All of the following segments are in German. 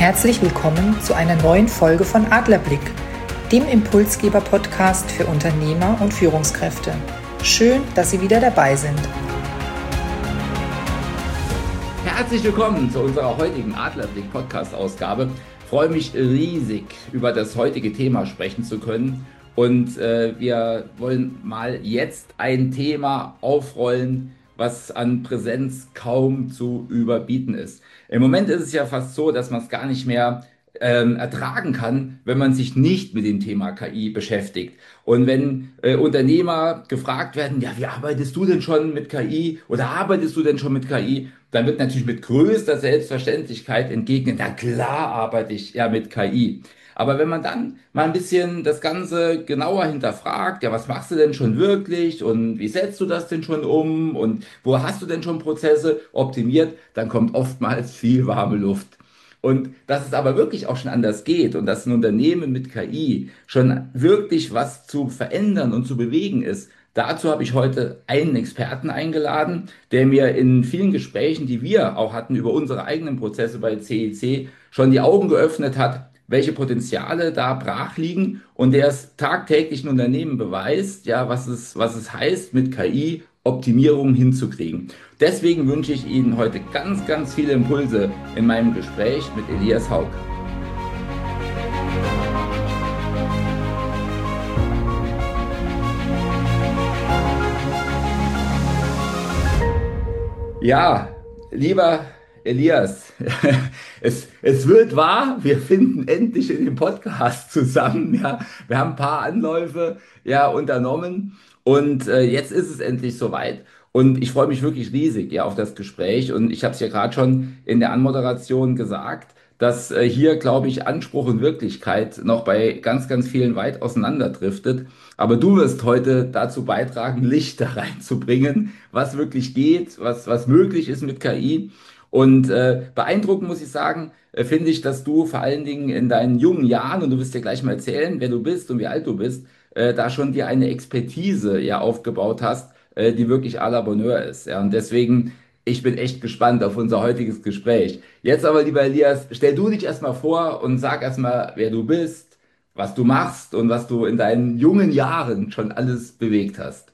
herzlich willkommen zu einer neuen Folge von Adlerblick, dem Impulsgeber-Podcast für Unternehmer und Führungskräfte. Schön, dass Sie wieder dabei sind. Herzlich willkommen zu unserer heutigen Adlerblick-Podcast-Ausgabe. Ich freue mich riesig, über das heutige Thema sprechen zu können. Und wir wollen mal jetzt ein Thema aufrollen, was an Präsenz kaum zu überbieten ist. Im Moment ist es ja fast so, dass man es gar nicht mehr ertragen kann, wenn man sich nicht mit dem Thema KI beschäftigt. Und wenn Unternehmer gefragt werden, ja, wie arbeitest du denn schon mit KI oder arbeitest du denn schon mit KI, dann wird natürlich mit größter Selbstverständlichkeit entgegnet, na klar arbeite ich ja mit KI. Aber wenn man dann mal ein bisschen das Ganze genauer hinterfragt, ja, was machst du denn schon wirklich und wie setzt du das denn schon um und wo hast du denn schon Prozesse optimiert, dann kommt oftmals viel warme Luft. Und dass es aber wirklich auch schon anders geht und dass ein Unternehmen mit KI schon wirklich was zu verändern und zu bewegen ist, dazu habe ich heute einen Experten eingeladen, der mir in vielen Gesprächen, die wir auch hatten über unsere eigenen Prozesse bei CEC, schon die Augen geöffnet hat, welche Potenziale da brach liegen und der es tagtäglich in Unternehmen beweist, ja, was es heißt, mit KI Optimierung hinzukriegen. Deswegen wünsche ich Ihnen heute ganz, ganz viele Impulse in meinem Gespräch mit Elias Haug. Ja, lieber Elias, es wird wahr, wir finden endlich in dem Podcast zusammen. Ja, wir haben ein paar Anläufe ja unternommen und jetzt ist es endlich soweit. Und ich freue mich wirklich riesig ja, auf das Gespräch. Und ich habe es ja gerade schon in der Anmoderation gesagt, dass hier, glaube ich, Anspruch und Wirklichkeit noch bei ganz, ganz vielen weit auseinanderdriftet. Aber du wirst heute dazu beitragen, Licht da reinzubringen, was wirklich geht, was möglich ist mit KI. Und beeindruckend muss ich sagen, finde ich, dass du vor allen Dingen in deinen jungen Jahren, und du wirst dir gleich mal erzählen, wer du bist und wie alt du bist, da schon dir eine Expertise ja aufgebaut hast, die wirklich à la Bonheur ist. Ja, und deswegen, ich bin echt gespannt auf unser heutiges Gespräch. Jetzt aber, lieber Elias, stell du dich erstmal vor und sag erstmal, wer du bist, was du machst und was du in deinen jungen Jahren schon alles bewegt hast.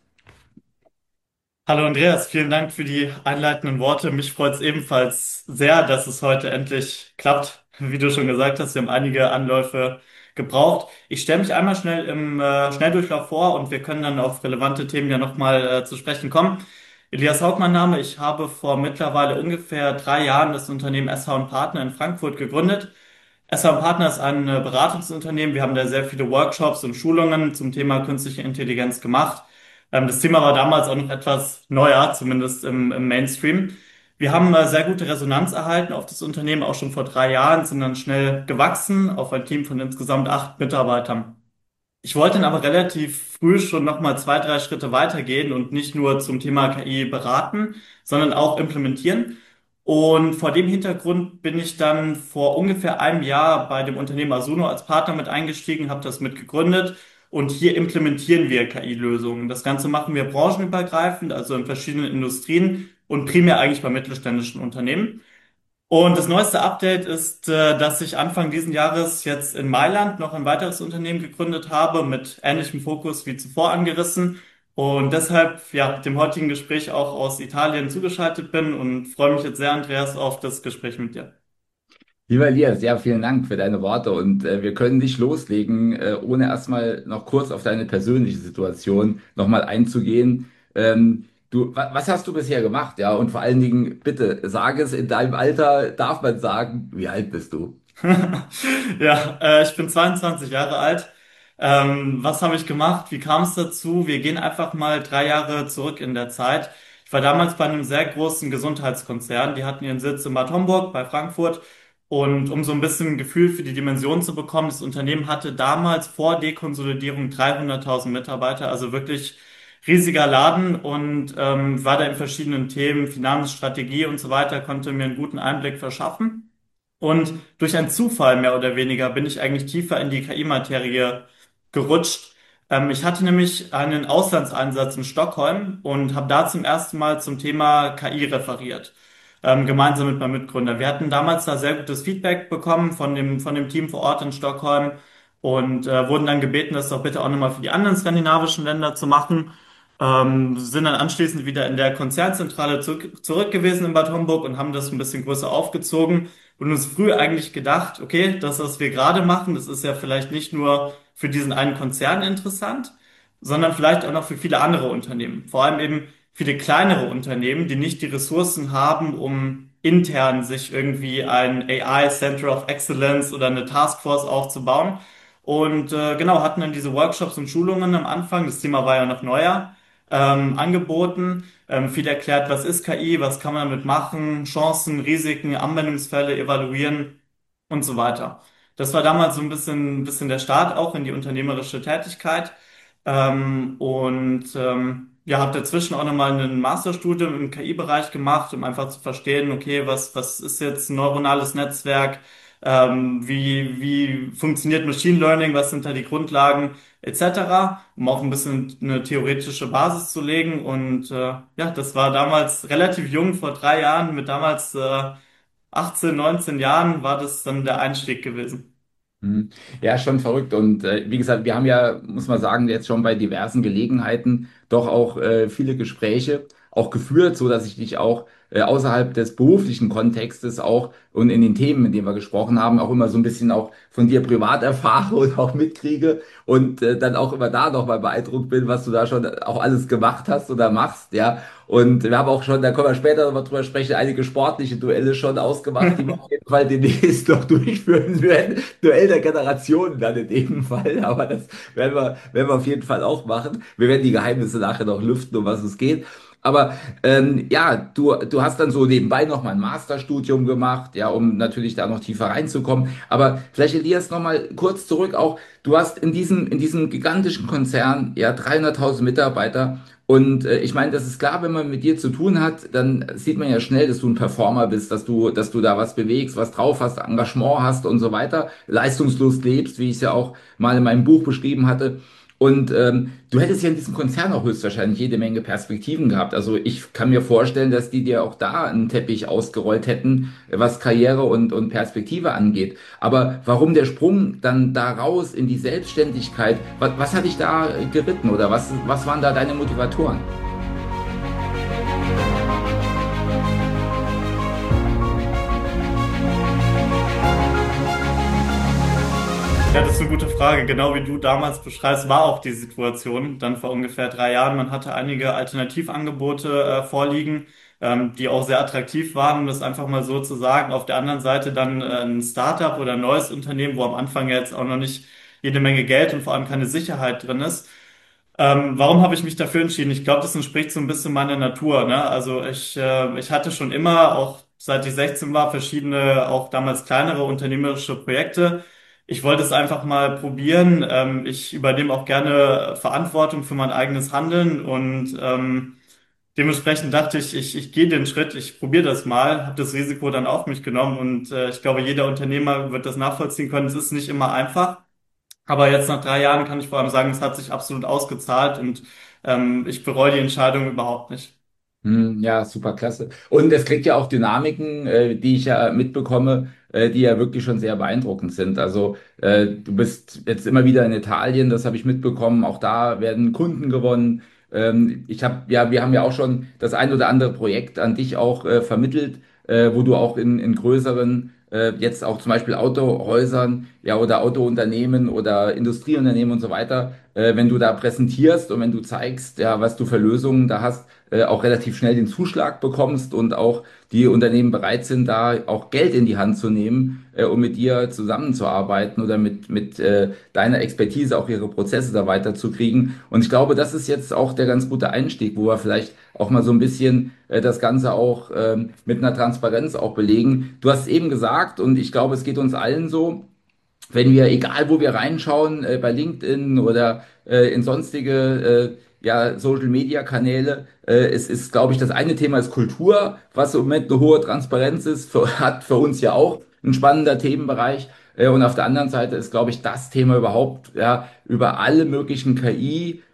Hallo Andreas, vielen Dank für die einleitenden Worte. Mich freut es ebenfalls sehr, dass es heute endlich klappt. Wie du schon gesagt hast, wir haben einige Anläufe gebraucht. Ich stelle mich einmal schnell im Schnelldurchlauf vor und wir können dann auf relevante Themen ja nochmal zu sprechen kommen. Elias Haug, mein Name. Ich habe vor mittlerweile ungefähr 3 Jahren das Unternehmen SH& Partner in Frankfurt gegründet. SH& Partner ist ein Beratungsunternehmen. Wir haben da sehr viele Workshops und Schulungen zum Thema künstliche Intelligenz gemacht. Das Thema war damals auch noch etwas neuer, zumindest im Mainstream. Wir haben sehr gute Resonanz erhalten auf das Unternehmen, auch schon vor 3 Jahren, sind dann schnell gewachsen auf ein Team von insgesamt 8 Mitarbeitern. Ich wollte dann aber relativ früh schon nochmal 2, 3 Schritte weitergehen und nicht nur zum Thema KI beraten, sondern auch implementieren. Und vor dem Hintergrund bin ich dann vor ungefähr einem Jahr bei dem Unternehmen Asuno als Partner mit eingestiegen, habe das mit gegründet und hier implementieren wir KI-Lösungen. Das Ganze machen wir branchenübergreifend, also in verschiedenen Industrien und primär eigentlich bei mittelständischen Unternehmen. Und das neueste Update ist, dass ich Anfang diesen Jahres jetzt in Mailand noch ein weiteres Unternehmen gegründet habe, mit ähnlichem Fokus wie zuvor angerissen. Und deshalb, ja, dem heutigen Gespräch auch aus Italien zugeschaltet bin und freue mich jetzt sehr, Andreas, auf das Gespräch mit dir. Lieber Elias, ja, vielen Dank für deine Worte und wir können nicht loslegen, ohne erstmal noch kurz auf deine persönliche Situation nochmal einzugehen. Was hast du bisher gemacht? Ja, und vor allen Dingen, bitte, sag es in deinem Alter, darf man sagen, wie alt bist du? Ja, ich bin 22 Jahre alt. Was habe ich gemacht? Wie kam es dazu? Wir gehen einfach mal 3 Jahre zurück in der Zeit. Ich war damals bei einem sehr großen Gesundheitskonzern. Die hatten ihren Sitz in Bad Homburg bei Frankfurt. Und um so ein bisschen ein Gefühl für die Dimension zu bekommen, das Unternehmen hatte damals vor Dekonsolidierung 300.000 Mitarbeiter, also wirklich riesiger Laden und war da in verschiedenen Themen, Finanz, Strategie und so weiter, konnte mir einen guten Einblick verschaffen. Und durch einen Zufall mehr oder weniger bin ich eigentlich tiefer in die KI-Materie gerutscht. Ich hatte nämlich einen Auslandseinsatz in Stockholm und habe da zum ersten Mal zum Thema KI referiert. gemeinsam mit meinem Mitgründer. Wir hatten damals da sehr gutes Feedback bekommen von dem Team vor Ort in Stockholm und wurden dann gebeten, das doch bitte auch nochmal für die anderen skandinavischen Länder zu machen. Sind dann anschließend wieder in der Konzernzentrale zurück gewesen in Bad Homburg und haben das ein bisschen größer aufgezogen und uns früh eigentlich gedacht, okay, das, was wir gerade machen, das ist ja vielleicht nicht nur für diesen einen Konzern interessant, sondern vielleicht auch noch für viele andere Unternehmen. Vor allem eben viele kleinere Unternehmen, die nicht die Ressourcen haben, um intern sich irgendwie ein AI Center of Excellence oder eine Taskforce aufzubauen. Und genau, hatten dann diese Workshops und Schulungen am Anfang, das Thema war ja noch neuer, angeboten, viel erklärt, was ist KI, was kann man damit machen, Chancen, Risiken, Anwendungsfälle evaluieren und so weiter. Das war damals so ein bisschen der Start auch in die unternehmerische Tätigkeit. Ja, habe dazwischen auch nochmal ein Masterstudium im KI-Bereich gemacht, um einfach zu verstehen, okay, was ist jetzt ein neuronales Netzwerk, wie funktioniert Machine Learning, was sind da die Grundlagen, etc., um auch ein bisschen eine theoretische Basis zu legen. Und ja, das war damals relativ jung, vor 3 Jahren, mit damals 18, 19 Jahren war das dann der Einstieg gewesen. Mhm. Ja, schon verrückt. Und wie gesagt, wir haben ja, muss man sagen, jetzt schon bei diversen Gelegenheiten doch auch viele Gespräche auch geführt, so dass ich dich auch außerhalb des beruflichen Kontextes auch und in den Themen, in denen wir gesprochen haben, auch immer so ein bisschen auch von dir privat erfahre und auch mitkriege und dann auch immer da noch mal beeindruckt bin, was du da schon auch alles gemacht hast oder machst, ja. Und wir haben auch schon, da können wir später noch mal drüber sprechen, einige sportliche Duelle schon ausgemacht, die wir auf jeden Fall demnächst noch durchführen werden. Duell der Generationen dann in dem Fall, aber das werden wir auf jeden Fall auch machen. Wir werden die Geheimnisse nachher noch lüften, um was es geht. Aber ja, du hast dann so nebenbei noch mal ein Masterstudium gemacht, ja, um natürlich da noch tiefer reinzukommen. Aber vielleicht Elias noch mal kurz zurück auch. Du hast in diesem gigantischen Konzern ja 300.000 Mitarbeiter. Und ich meine, das ist klar, wenn man mit dir zu tun hat, dann sieht man ja schnell, dass du ein Performer bist, dass du da was bewegst, was drauf hast, Engagement hast und so weiter, leistungslos lebst, wie ich es ja auch mal in meinem Buch beschrieben hatte. Und du hättest ja in diesem Konzern auch höchstwahrscheinlich jede Menge Perspektiven gehabt. Also ich kann mir vorstellen, dass die dir auch da einen Teppich ausgerollt hätten, was Karriere und Perspektive angeht. Aber warum der Sprung dann da raus in die Selbstständigkeit? Was hat dich da geritten oder was waren da deine Motivatoren? Ja, das ist eine gute Frage. Genau wie du damals beschreibst, war auch die Situation dann vor ungefähr 3 Jahren. Man hatte einige Alternativangebote vorliegen, die auch sehr attraktiv waren, um das einfach mal so zu sagen. Auf der anderen Seite dann ein Startup oder ein neues Unternehmen, wo am Anfang ja jetzt auch noch nicht jede Menge Geld und vor allem keine Sicherheit drin ist. Warum habe ich mich dafür entschieden? Ich glaube, das entspricht so ein bisschen meiner Natur, ne? Also ich hatte schon immer, auch seit ich 16 war, verschiedene, auch damals kleinere unternehmerische Projekte. Ich wollte es einfach mal probieren. Ich übernehme auch gerne Verantwortung für mein eigenes Handeln und dementsprechend dachte ich gehe den Schritt, ich probiere das mal, habe das Risiko dann auf mich genommen und ich glaube, jeder Unternehmer wird das nachvollziehen können. Es ist nicht immer einfach. Aber jetzt nach 3 Jahren kann ich vor allem sagen, es hat sich absolut ausgezahlt und ich bereue die Entscheidung überhaupt nicht. Ja, super klasse. Und es kriegt ja auch Dynamiken, die ich ja mitbekomme, die ja wirklich schon sehr beeindruckend sind. Also du bist jetzt immer wieder in Italien, das habe ich mitbekommen. Auch da werden Kunden gewonnen. Wir haben ja auch schon das ein oder andere Projekt an dich auch vermittelt, wo du auch in größeren jetzt auch zum Beispiel Autohäusern, ja, oder Autounternehmen oder Industrieunternehmen und so weiter, wenn du da präsentierst und wenn du zeigst, ja, was du für Lösungen da hast, auch relativ schnell den Zuschlag bekommst und auch die Unternehmen bereit sind, da auch Geld in die Hand zu nehmen, um mit dir zusammenzuarbeiten oder mit deiner Expertise auch ihre Prozesse da weiterzukriegen. Und ich glaube, das ist jetzt auch der ganz gute Einstieg, wo wir vielleicht auch mal so ein bisschen das Ganze auch mit einer Transparenz auch belegen. Du hast es eben gesagt und ich glaube, es geht uns allen so, wenn wir, egal wo wir reinschauen, bei LinkedIn oder in sonstige ja, Social Media Kanäle, es ist, glaube ich, das eine Thema ist Kultur, was im Moment eine hohe Transparenz ist, hat für uns ja auch ein spannender Themenbereich. Und auf der anderen Seite ist, glaube ich, das Thema überhaupt, ja, über alle möglichen KI.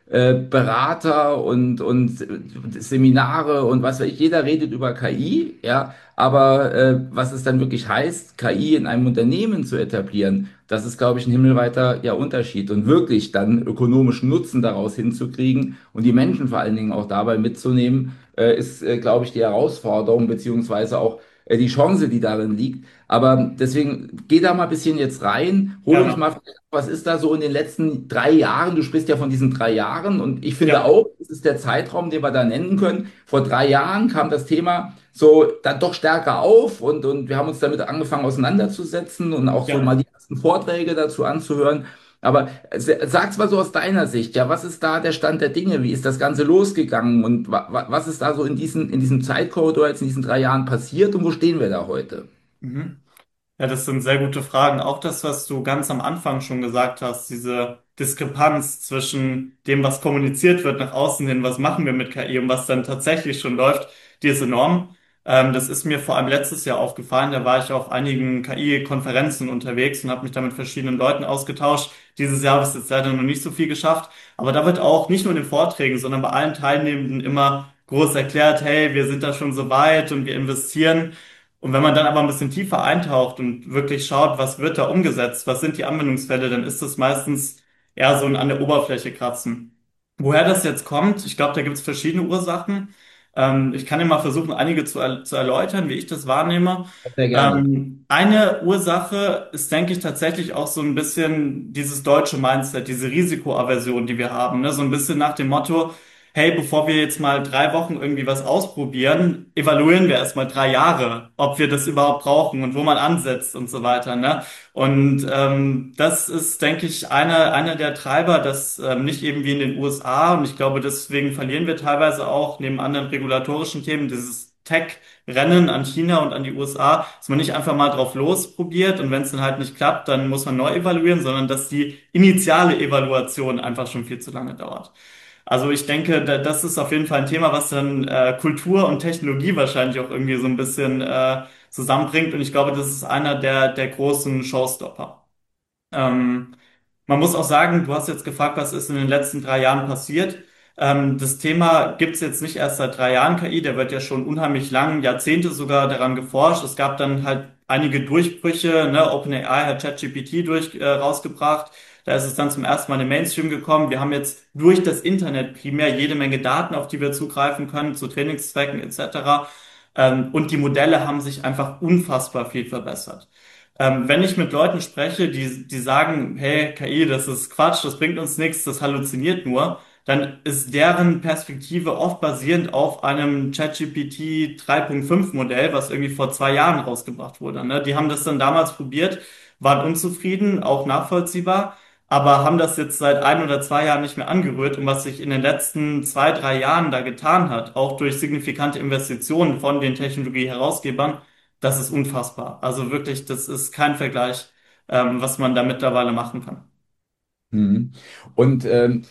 Berater und Seminare und was weiß ich, jeder redet über KI, ja, aber was es dann wirklich heißt, KI in einem Unternehmen zu etablieren, das ist, glaube ich, ein himmelweiter ja, Unterschied und wirklich dann ökonomischen Nutzen daraus hinzukriegen und die Menschen vor allen Dingen auch dabei mitzunehmen, ist, glaube ich, die Herausforderung beziehungsweise auch die Chance, die darin liegt. Aber deswegen geh da mal ein bisschen jetzt rein, hol uns Gerne. mal, was ist da so in den letzten 3 Jahren? Du sprichst ja von diesen 3 Jahren und ich finde Ja. auch, das ist der Zeitraum, den wir da nennen können. Vor 3 Jahren kam das Thema so dann doch stärker auf und wir haben uns damit angefangen auseinanderzusetzen und auch so Ja. mal die ersten Vorträge dazu anzuhören. Aber sag's mal so aus deiner Sicht, ja, was ist da der Stand der Dinge? Wie ist das Ganze losgegangen und was ist da so in diesem Zeitkorridor jetzt in diesen 3 Jahren passiert und wo stehen wir da heute? Mhm. Ja, das sind sehr gute Fragen. Auch das, was du ganz am Anfang schon gesagt hast, diese Diskrepanz zwischen dem, was kommuniziert wird nach außen hin, was machen wir mit KI und was dann tatsächlich schon läuft, die ist enorm. Das ist mir vor allem letztes Jahr aufgefallen. Da war ich auf einigen KI-Konferenzen unterwegs und habe mich da mit verschiedenen Leuten ausgetauscht. Dieses Jahr habe ich es jetzt leider noch nicht so viel geschafft. Aber da wird auch nicht nur in den Vorträgen, sondern bei allen Teilnehmenden immer groß erklärt, hey, wir sind da schon so weit und wir investieren. Und wenn man dann aber ein bisschen tiefer eintaucht und wirklich schaut, was wird da umgesetzt, was sind die Anwendungsfälle, dann ist das meistens eher so ein an der Oberfläche kratzen. Woher das jetzt kommt, ich glaube, da gibt es verschiedene Ursachen. Ich kann dir mal versuchen, einige zu erläutern, wie ich das wahrnehme. Sehr gerne. Eine Ursache ist, denke ich, tatsächlich auch so ein bisschen dieses deutsche Mindset, diese Risikoaversion, die wir haben, ne? So ein bisschen nach dem Motto, hey, bevor wir jetzt mal 3 Wochen irgendwie was ausprobieren, evaluieren wir erstmal 3 Jahre, ob wir das überhaupt brauchen und wo man ansetzt und so weiter, ne? Und das ist, denke ich, einer der Treiber, dass nicht eben wie in den USA, und ich glaube, deswegen verlieren wir teilweise auch neben anderen regulatorischen Themen dieses Tech-Rennen an China und an die USA, dass man nicht einfach mal drauf losprobiert und wenn es dann halt nicht klappt, dann muss man neu evaluieren, sondern dass die initiale Evaluation einfach schon viel zu lange dauert. Also ich denke, das ist auf jeden Fall ein Thema, was dann Kultur und Technologie wahrscheinlich auch irgendwie so ein bisschen zusammenbringt. Und ich glaube, das ist einer der großen Showstopper. Ähm, Man muss auch sagen, du hast jetzt gefragt, was ist in den letzten 3 Jahren passiert. Das Thema gibt's jetzt nicht erst seit 3 Jahren KI, der wird ja schon unheimlich lang, Jahrzehnte sogar daran geforscht. Es gab dann halt einige Durchbrüche, ne? OpenAI hat ChatGPT rausgebracht. Da ist es dann zum ersten Mal in den Mainstream gekommen. Wir haben jetzt durch das Internet primär jede Menge Daten, auf die wir zugreifen können, zu Trainingszwecken etc. Und die Modelle haben sich einfach unfassbar viel verbessert. Wenn ich mit Leuten spreche, die sagen, hey, KI, das ist Quatsch, das bringt uns nichts, das halluziniert nur, dann ist deren Perspektive oft basierend auf einem ChatGPT 3.5 Modell, was irgendwie vor 2 Jahren rausgebracht wurde. Ne? Die haben das dann damals probiert, waren unzufrieden, auch nachvollziehbar, aber haben das jetzt seit 1 oder 2 Jahren nicht mehr angerührt. Und was sich in den letzten 2, 3 Jahren da getan hat, auch durch signifikante Investitionen von den Technologieherausgebern, das ist unfassbar. Also wirklich, das ist kein Vergleich, was man da mittlerweile machen kann. Mhm. Und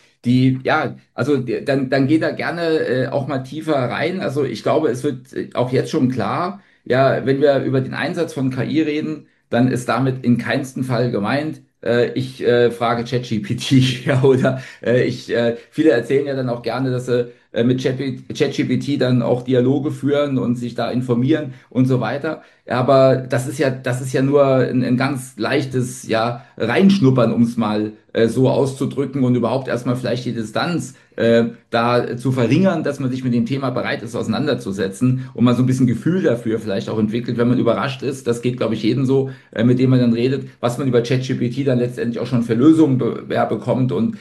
ja, also dann geht da gerne auch mal tiefer rein. Also ich glaube, es wird auch jetzt schon klar, ja, wenn wir über den Einsatz von KI reden, dann ist damit in keinsten Fall gemeint, ich frage ChatGPT, ja, oder viele erzählen ja dann auch gerne, dass sie mit ChatGPT dann auch Dialoge führen und sich da informieren und so weiter. Aber das ist ja nur ein ganz leichtes, ja, Reinschnuppern, um es mal so auszudrücken und überhaupt erstmal vielleicht die Distanz da zu verringern, dass man sich mit dem Thema bereit ist, auseinanderzusetzen und man so ein bisschen Gefühl dafür vielleicht auch entwickelt, wenn man überrascht ist. Das geht, glaube ich, jedem so, mit dem man dann redet, was man über ChatGPT dann letztendlich auch schon für Lösungen ja, bekommt und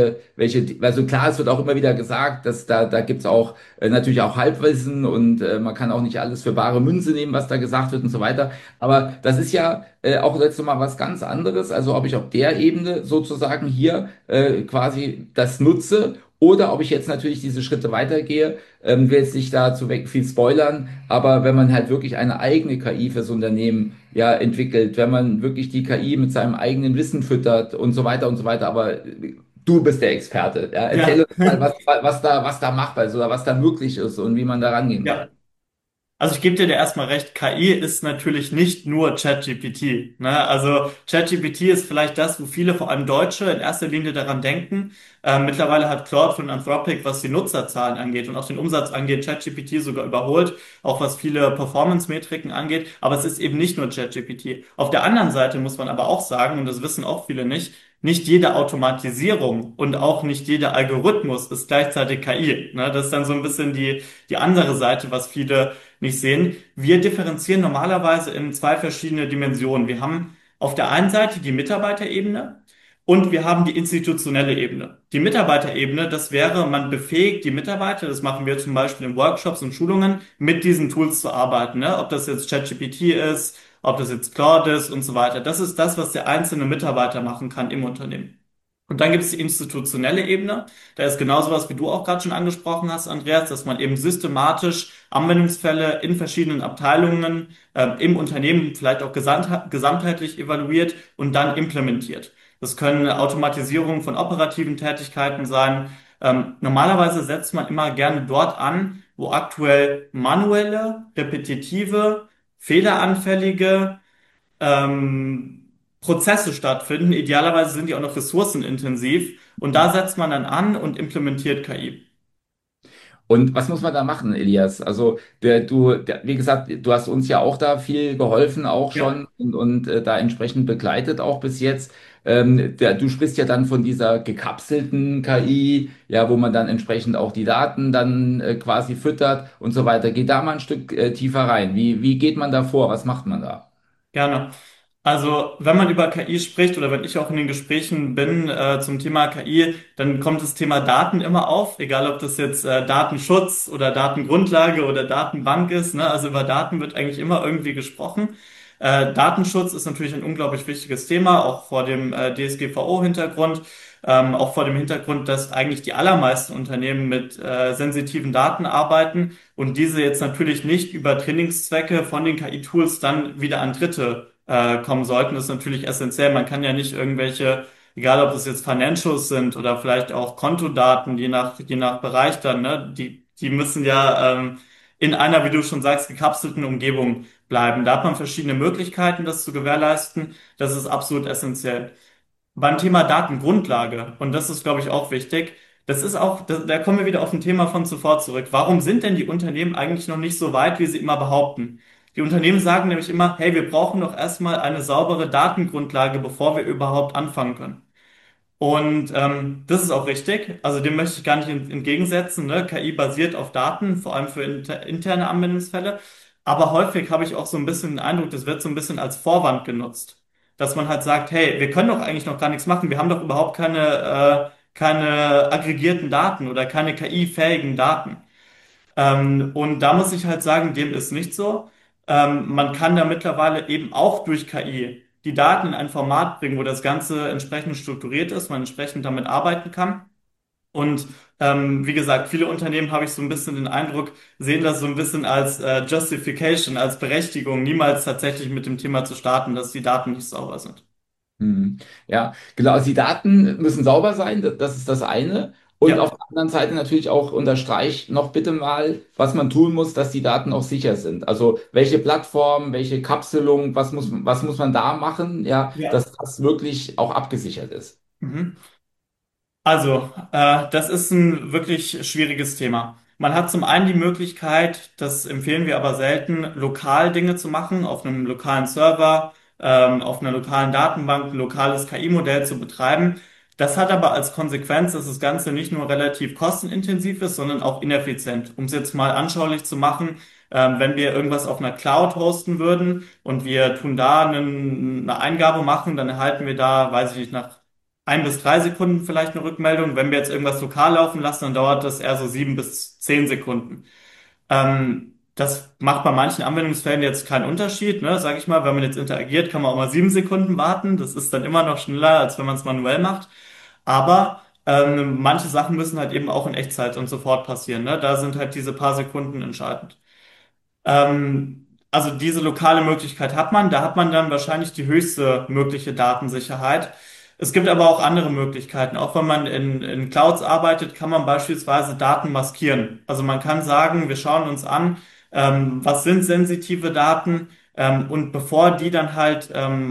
also klar, es wird auch immer wieder gesagt, dass da gibt's auch natürlich auch Halbwissen und man kann auch nicht alles für bare Münze nehmen, was da gesagt wird und so weiter. Aber das ist ja auch jetzt noch mal was ganz anderes. Also ob ich auf der Ebene sozusagen hier quasi das nutze oder ob ich jetzt natürlich diese Schritte weitergehe, will jetzt nicht dazu viel spoilern, aber wenn man halt wirklich eine eigene KI fürs Unternehmen ja entwickelt, wenn man wirklich die KI mit seinem eigenen Wissen füttert und so weiter und so weiter, aber du bist der Experte. Ja? Erzähl Ja, uns mal, was da machbar ist oder was da möglich ist und wie man da rangehen kann. ja. Also ich gebe dir da erstmal recht, KI ist natürlich nicht nur ChatGPT. Ne? Also ChatGPT ist vielleicht das, wo viele, vor allem Deutsche, in erster Linie daran denken. Mittlerweile hat Claude von Anthropic, was die Nutzerzahlen angeht und auch den Umsatz angeht, ChatGPT sogar überholt, auch was viele Performance-Metriken angeht. Aber es ist eben nicht nur ChatGPT. Auf der anderen Seite muss man aber auch sagen, und das wissen auch viele nicht jede Automatisierung und auch nicht jeder Algorithmus ist gleichzeitig KI. Ne? Das ist dann so ein bisschen die andere Seite, was viele nicht sehen. Wir differenzieren normalerweise in zwei verschiedene Dimensionen. Wir haben auf der einen Seite die Mitarbeiterebene und wir haben die institutionelle Ebene. Die Mitarbeiterebene, das wäre, man befähigt die Mitarbeiter, das machen wir zum Beispiel in Workshops und Schulungen, mit diesen Tools zu arbeiten. Ne? Ob das jetzt ChatGPT ist, ob das jetzt Claude ist und so weiter. Das ist das, was der einzelne Mitarbeiter machen kann im Unternehmen. Und dann gibt es die institutionelle Ebene. Da ist genau sowas, wie du auch gerade schon angesprochen hast, Andreas, dass man eben systematisch Anwendungsfälle in verschiedenen Abteilungen im Unternehmen vielleicht auch gesamtheitlich evaluiert und dann implementiert. Das können Automatisierungen von operativen Tätigkeiten sein. Normalerweise setzt man immer gerne dort an, wo aktuell manuelle, repetitive, fehleranfällige Prozesse stattfinden. Idealerweise sind die auch noch ressourcenintensiv und da setzt man dann an und implementiert KI. Und was muss man da machen, Elias? Also wie gesagt, du hast uns ja auch da viel geholfen, auch Ja. schon und da entsprechend begleitet auch bis jetzt. Du sprichst ja dann von dieser gekapselten KI, ja, wo man dann entsprechend auch die Daten dann quasi füttert und so weiter. Geh da mal ein Stück tiefer rein. Wie geht man da vor? Was macht man da? Gerne. Also, wenn man über KI spricht oder wenn ich auch in den Gesprächen bin zum Thema KI, dann kommt das Thema Daten immer auf, egal ob das jetzt Datenschutz oder Datengrundlage oder Datenbank ist. Ne? Also über Daten wird eigentlich immer irgendwie gesprochen. Datenschutz ist natürlich ein unglaublich wichtiges Thema, auch vor dem DSGVO-Hintergrund, auch vor dem Hintergrund, dass eigentlich die allermeisten Unternehmen mit sensitiven Daten arbeiten und diese jetzt natürlich nicht über Trainingszwecke von den KI-Tools dann wieder an Dritte kommen sollten. Das ist natürlich essentiell. Man kann ja nicht irgendwelche, egal ob das jetzt Financials sind oder vielleicht auch Kontodaten, je nach Bereich dann, ne, die müssen ja in einer, wie du schon sagst, gekapselten Umgebung bleiben. Da hat man verschiedene Möglichkeiten, das zu gewährleisten. Das ist absolut essentiell. Beim Thema Datengrundlage, und das ist, glaube ich, auch wichtig, das ist auch, da kommen wir wieder auf ein Thema von zuvor zurück. Warum sind denn die Unternehmen eigentlich noch nicht so weit, wie sie immer behaupten? Die Unternehmen sagen nämlich immer, hey, wir brauchen doch erstmal eine saubere Datengrundlage, bevor wir überhaupt anfangen können. Und das ist auch richtig. Also dem möchte ich gar nicht entgegensetzen. Ne? KI basiert auf Daten, vor allem für interne Anwendungsfälle. Aber häufig habe ich auch so ein bisschen den Eindruck, das wird so ein bisschen als Vorwand genutzt. Dass man halt sagt, hey, wir können doch eigentlich noch gar nichts machen. Wir haben doch überhaupt keine aggregierten Daten oder keine KI-fähigen Daten. Und da muss ich halt sagen, dem ist nicht so. Man kann da mittlerweile eben auch durch KI die Daten in ein Format bringen, wo das Ganze entsprechend strukturiert ist, man entsprechend damit arbeiten kann. Und wie gesagt, viele Unternehmen, habe ich so ein bisschen den Eindruck, sehen das so ein bisschen als Justification, als Berechtigung, niemals tatsächlich mit dem Thema zu starten, dass die Daten nicht sauber sind. Hm. Ja, genau. Also die Daten müssen sauber sein, das ist das eine. Und Ja, auf der anderen Seite natürlich auch unterstreich noch bitte mal, was man tun muss, dass die Daten auch sicher sind. Also welche Plattform, welche Kapselung, was muss man da machen, ja, ja. dass das wirklich auch abgesichert ist. Mhm. Also, das ist ein wirklich schwieriges Thema. Man hat zum einen die Möglichkeit, das empfehlen wir aber selten, lokal Dinge zu machen, auf einem lokalen Server, auf einer lokalen Datenbank, ein lokales KI-Modell zu betreiben. Das hat aber als Konsequenz, dass das Ganze nicht nur relativ kostenintensiv ist, sondern auch ineffizient. Um es jetzt mal anschaulich zu machen, wenn wir irgendwas auf einer Cloud hosten würden und wir tun da eine Eingabe machen, dann erhalten wir da, weiß ich nicht, nach 1 bis 3 Sekunden vielleicht eine Rückmeldung. Wenn wir jetzt irgendwas lokal laufen lassen, dann dauert das eher so 7 bis 10 Sekunden. Das macht bei manchen Anwendungsfällen jetzt keinen Unterschied, ne? Sag ich mal, wenn man jetzt interagiert, kann man auch mal 7 Sekunden warten. Das ist dann immer noch schneller, als wenn man es manuell macht. Aber manche Sachen müssen halt eben auch in Echtzeit und sofort passieren, ne? Da sind halt diese paar Sekunden entscheidend. Also diese lokale Möglichkeit hat man. Da hat man dann wahrscheinlich die höchste mögliche Datensicherheit. Es gibt aber auch andere Möglichkeiten. Auch wenn man in Clouds arbeitet, kann man beispielsweise Daten maskieren. Also man kann sagen, wir schauen uns an, was sind sensitive Daten. Und bevor die dann halt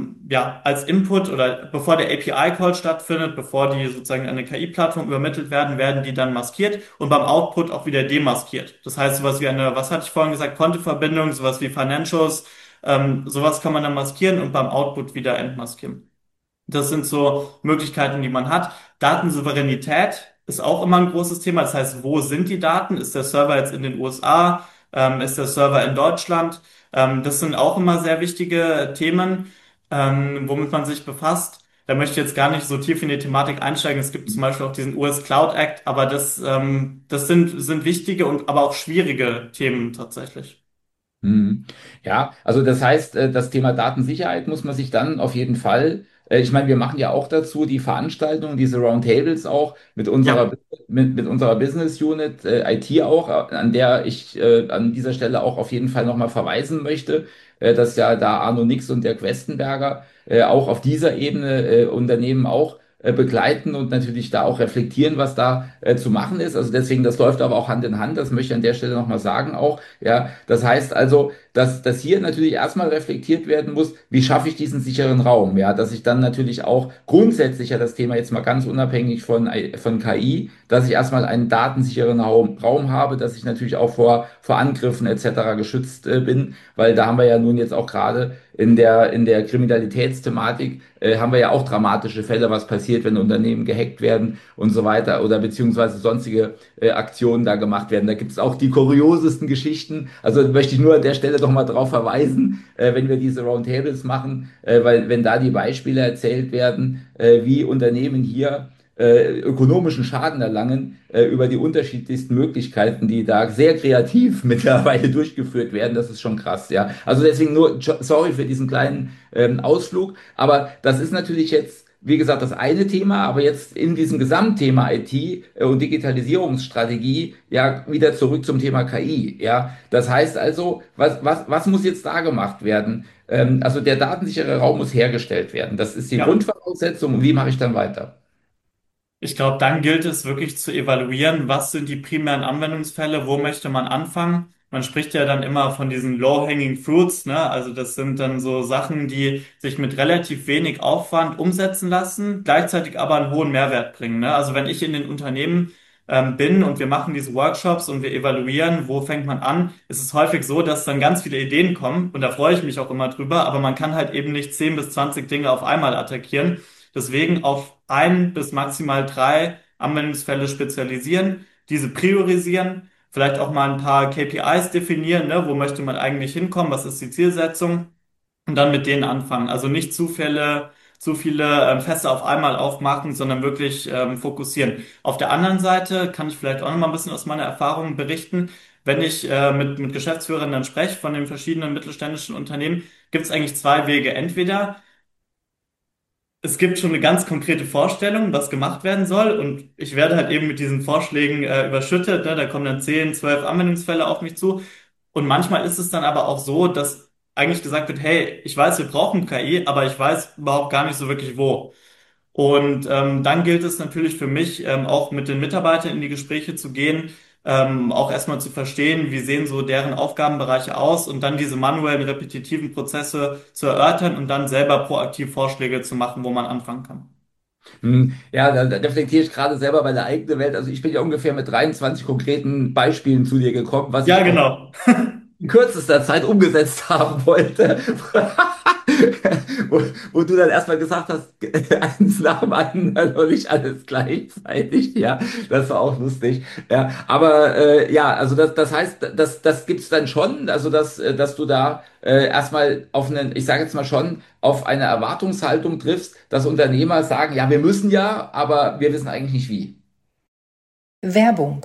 ja als Input oder bevor der API-Call stattfindet, bevor die sozusagen an eine KI-Plattform übermittelt werden, werden die dann maskiert und beim Output auch wieder demaskiert. Das heißt, sowas wie eine, was hatte ich vorhin gesagt, Kontoverbindung, sowas wie Financials, sowas kann man dann maskieren und beim Output wieder entmaskieren. Das sind so Möglichkeiten, die man hat. Datensouveränität ist auch immer ein großes Thema. Das heißt, wo sind die Daten? Ist der Server jetzt in den USA? Ist der Server in Deutschland? Das sind auch immer sehr wichtige Themen, womit man sich befasst. Da möchte ich jetzt gar nicht so tief in die Thematik einsteigen. Es gibt zum Beispiel auch diesen US Cloud Act, aber das sind wichtige und aber auch schwierige Themen tatsächlich. Mhm. Ja, also das heißt, das Thema Datensicherheit muss man sich dann auf jeden Fall, ich meine, wir machen ja auch dazu die Veranstaltungen, diese Roundtables auch Ja. mit unserer Business Unit, IT auch, an der ich an dieser Stelle auch auf jeden Fall nochmal verweisen möchte, dass ja da Arno Nix und der Questenberger auch auf dieser Ebene Unternehmen auch begleiten und natürlich da auch reflektieren, was da zu machen ist. Also deswegen, das läuft aber auch Hand in Hand, das möchte ich an der Stelle nochmal sagen auch. Ja, das heißt also, dass hier natürlich erstmal reflektiert werden muss, wie schaffe ich diesen sicheren Raum? Ja, dass ich dann natürlich auch grundsätzlich ja das Thema jetzt mal ganz unabhängig von KI, dass ich erstmal einen datensicheren Raum habe, dass ich natürlich auch vor Angriffen etc. geschützt bin, weil da haben wir ja nun jetzt auch gerade in der Kriminalitätsthematik haben wir ja auch dramatische Fälle, was passiert, wenn Unternehmen gehackt werden und so weiter oder beziehungsweise sonstige Aktionen da gemacht werden. Da gibt es auch die kuriosesten Geschichten. Also möchte ich nur an der Stelle doch mal darauf verweisen, wenn wir diese Roundtables machen, weil wenn da die Beispiele erzählt werden, wie Unternehmen hier ökonomischen Schaden erlangen über die unterschiedlichsten Möglichkeiten, die da sehr kreativ mittlerweile durchgeführt werden. Das ist schon krass, ja. Also deswegen nur, sorry für diesen kleinen Ausflug, aber das ist natürlich jetzt, wie gesagt, das eine Thema, aber jetzt in diesem Gesamtthema IT und Digitalisierungsstrategie ja wieder zurück zum Thema KI, ja. Das heißt also, was muss jetzt da gemacht werden? Also der datensichere Raum muss hergestellt werden. Das ist die Ja. Grundvoraussetzung. Und wie mache ich dann weiter? Ich glaube, dann gilt es wirklich zu evaluieren, was sind die primären Anwendungsfälle, wo möchte man anfangen. Man spricht ja dann immer von diesen low-hanging fruits, ne? Also das sind dann so Sachen, die sich mit relativ wenig Aufwand umsetzen lassen, gleichzeitig aber einen hohen Mehrwert bringen, ne? Also wenn ich in den Unternehmen bin und wir machen diese Workshops und wir evaluieren, wo fängt man an, ist es häufig so, dass dann ganz viele Ideen kommen und da freue ich mich auch immer drüber, aber man kann halt eben nicht 10 bis 20 Dinge auf einmal attackieren. Deswegen auf ein bis maximal drei Anwendungsfälle spezialisieren, diese priorisieren, vielleicht auch mal ein paar KPIs definieren, ne? Wo möchte man eigentlich hinkommen, was ist die Zielsetzung und dann mit denen anfangen. Also nicht zu viele Fässer auf einmal aufmachen, sondern wirklich fokussieren. Auf der anderen Seite kann ich vielleicht auch noch mal ein bisschen aus meiner Erfahrung berichten. Wenn ich mit Geschäftsführern dann spreche von den verschiedenen mittelständischen Unternehmen, gibt es eigentlich zwei Wege. Entweder es gibt schon eine ganz konkrete Vorstellung, was gemacht werden soll, und ich werde halt eben mit diesen Vorschlägen überschüttet, ne? Da kommen dann 10, 12 Anwendungsfälle auf mich zu. Und manchmal ist es dann aber auch so, dass eigentlich gesagt wird, hey, ich weiß, wir brauchen KI, aber ich weiß überhaupt gar nicht so wirklich wo. Und dann gilt es natürlich für mich, auch mit den Mitarbeitern in die Gespräche zu gehen, auch erstmal zu verstehen, wie sehen so deren Aufgabenbereiche aus und dann diese manuellen, repetitiven Prozesse zu erörtern und dann selber proaktiv Vorschläge zu machen, wo man anfangen kann. Ja, da reflektiere ich gerade selber meine eigene Welt. Also ich bin ja ungefähr mit 23 konkreten Beispielen zu dir gekommen, was Ja, ich auch genau. in kürzester Zeit umgesetzt haben wollte. Wo du dann erstmal gesagt hast, eins nach dem anderen und nicht alles gleichzeitig. Ja, das war auch lustig. Ja, aber ja, also das heißt, das gibt's dann schon, also dass du da erstmal auf einen, ich sage jetzt mal schon, auf eine Erwartungshaltung triffst, dass Unternehmer sagen, ja, wir müssen ja, aber wir wissen eigentlich nicht wie. Werbung.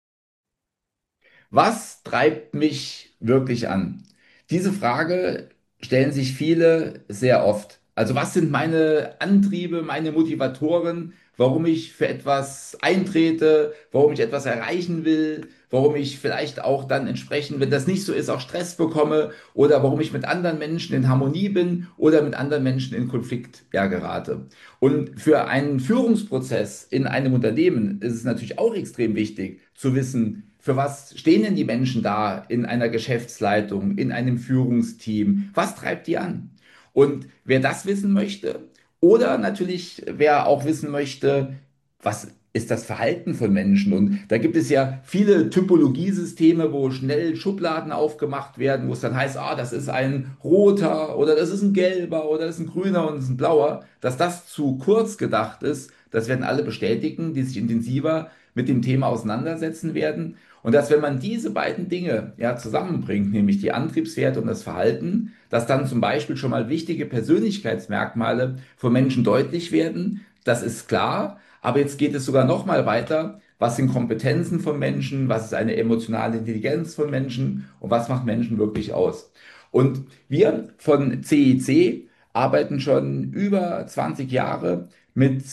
Was treibt mich wirklich an? Diese Frage stellen sich viele sehr oft. Also was sind meine Antriebe, meine Motivatoren? warum ich für etwas eintrete, warum ich etwas erreichen will, warum ich vielleicht auch dann entsprechend, wenn das nicht so ist, auch Stress bekomme oder warum ich mit anderen Menschen in Harmonie bin oder mit anderen Menschen in Konflikt, ja, gerate. Und für einen Führungsprozess in einem Unternehmen ist es natürlich auch extrem wichtig zu wissen, für was stehen denn die Menschen da in einer Geschäftsleitung, in einem Führungsteam? Was treibt die an? Und wer das wissen möchte, oder natürlich wer auch wissen möchte, was ist das Verhalten von Menschen? Und da gibt es ja viele Typologiesysteme, wo schnell Schubladen aufgemacht werden, wo es dann heißt, ah, das ist ein roter oder das ist ein gelber oder das ist ein grüner und das ist ein blauer. Dass das zu kurz gedacht ist, das werden alle bestätigen, die sich intensiver mit dem Thema auseinandersetzen werden. Und dass, wenn man diese beiden Dinge ja zusammenbringt, nämlich die Antriebswerte und das Verhalten, dass dann zum Beispiel schon mal wichtige Persönlichkeitsmerkmale von Menschen deutlich werden, das ist klar. Aber jetzt geht es sogar noch mal weiter. Was sind Kompetenzen von Menschen? Was ist eine emotionale Intelligenz von Menschen? Und was macht Menschen wirklich aus? Und wir von CIC arbeiten schon über 20 Jahre mit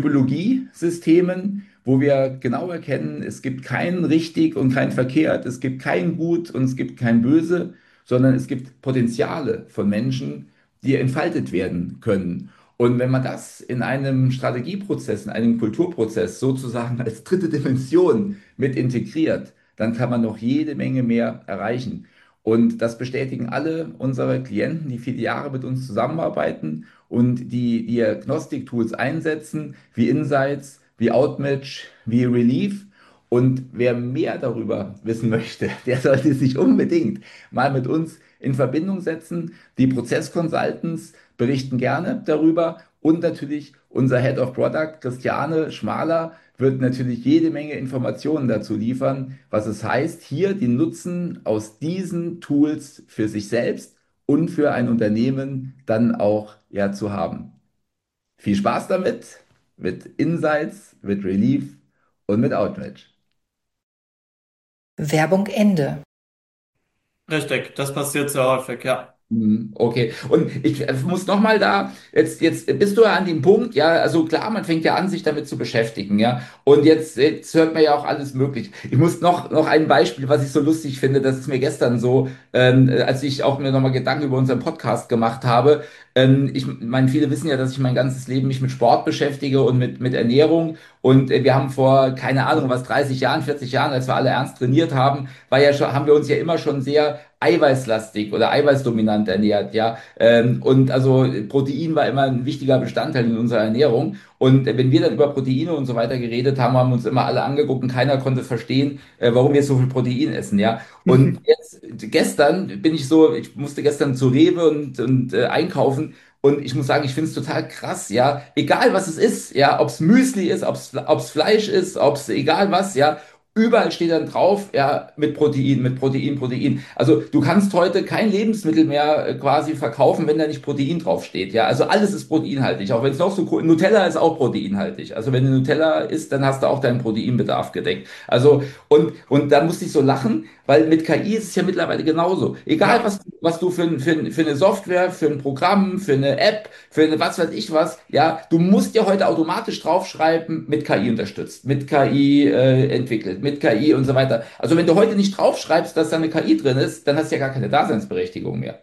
Typologiesystemen, wo wir genau erkennen, es gibt kein richtig und kein verkehrt, es gibt kein gut und es gibt kein böse, sondern es gibt Potenziale von Menschen, die entfaltet werden können. Und wenn man das in einem Strategieprozess, in einem Kulturprozess sozusagen als dritte Dimension mit integriert, dann kann man noch jede Menge mehr erreichen. Und das bestätigen alle unsere Klienten, die viele Jahre mit uns zusammenarbeiten und die Diagnostiktools einsetzen, wie Insights, wie Outmatch, wie Relief. Und wer mehr darüber wissen möchte, der sollte sich unbedingt mal mit uns in Verbindung setzen. Die Prozess-Consultants berichten gerne darüber und natürlich unser Head of Product, Christiane Schmaler, wird natürlich jede Menge Informationen dazu liefern, was es heißt, hier den Nutzen aus diesen Tools für sich selbst und für ein Unternehmen dann auch ja zu haben. Viel Spaß damit, mit Insights, mit Relief und mit Outmatch. Werbung Ende. Richtig, das passiert sehr häufig, ja. Okay, und ich muss noch mal da, jetzt bist du ja an dem Punkt, ja, also klar, man fängt ja an, sich damit zu beschäftigen, ja, und jetzt hört man ja auch alles möglich. Ich muss noch ein Beispiel, was ich so lustig finde, das ist mir gestern so, als ich auch mir nochmal Gedanken über unseren Podcast gemacht habe. Ich meine, viele wissen ja, dass ich mein ganzes Leben mich mit Sport beschäftige und mit Ernährung, und wir haben vor, keine Ahnung, was, 30 Jahren, 40 Jahren, als wir alle ernst trainiert haben, haben wir uns ja immer schon sehr eiweißlastig oder eiweißdominant ernährt, ja. Und also Protein war immer ein wichtiger Bestandteil in unserer Ernährung. Und wenn wir dann über Proteine und so weiter geredet haben, haben uns immer alle angeguckt und keiner konnte verstehen, warum wir so viel Protein essen, ja. Und jetzt, gestern bin ich so, ich musste gestern zu Rewe und einkaufen. Und ich muss sagen, ich finde es total krass, ja. Egal was es ist, ja, ob es Müsli ist, ob's Fleisch ist, ob es egal was, ja. Überall steht dann drauf, ja, mit Protein, mit Protein, Protein. Also du kannst heute kein Lebensmittel mehr quasi verkaufen, wenn da nicht Protein draufsteht. Ja, also alles ist proteinhaltig. Auch wenn es noch so cool, Nutella ist auch proteinhaltig. Also wenn du Nutella isst, dann hast du auch deinen Proteinbedarf gedeckt. Also und da musste ich so lachen, weil mit KI ist es ja mittlerweile genauso. Egal Ja. was du für eine Software, für ein Programm, für eine App, für eine was weiß ich was, ja, du musst ja heute automatisch draufschreiben, mit KI unterstützt, mit KI entwickelt, mit KI und so weiter. Also wenn du heute nicht draufschreibst, dass da eine KI drin ist, dann hast du ja gar keine Daseinsberechtigung mehr.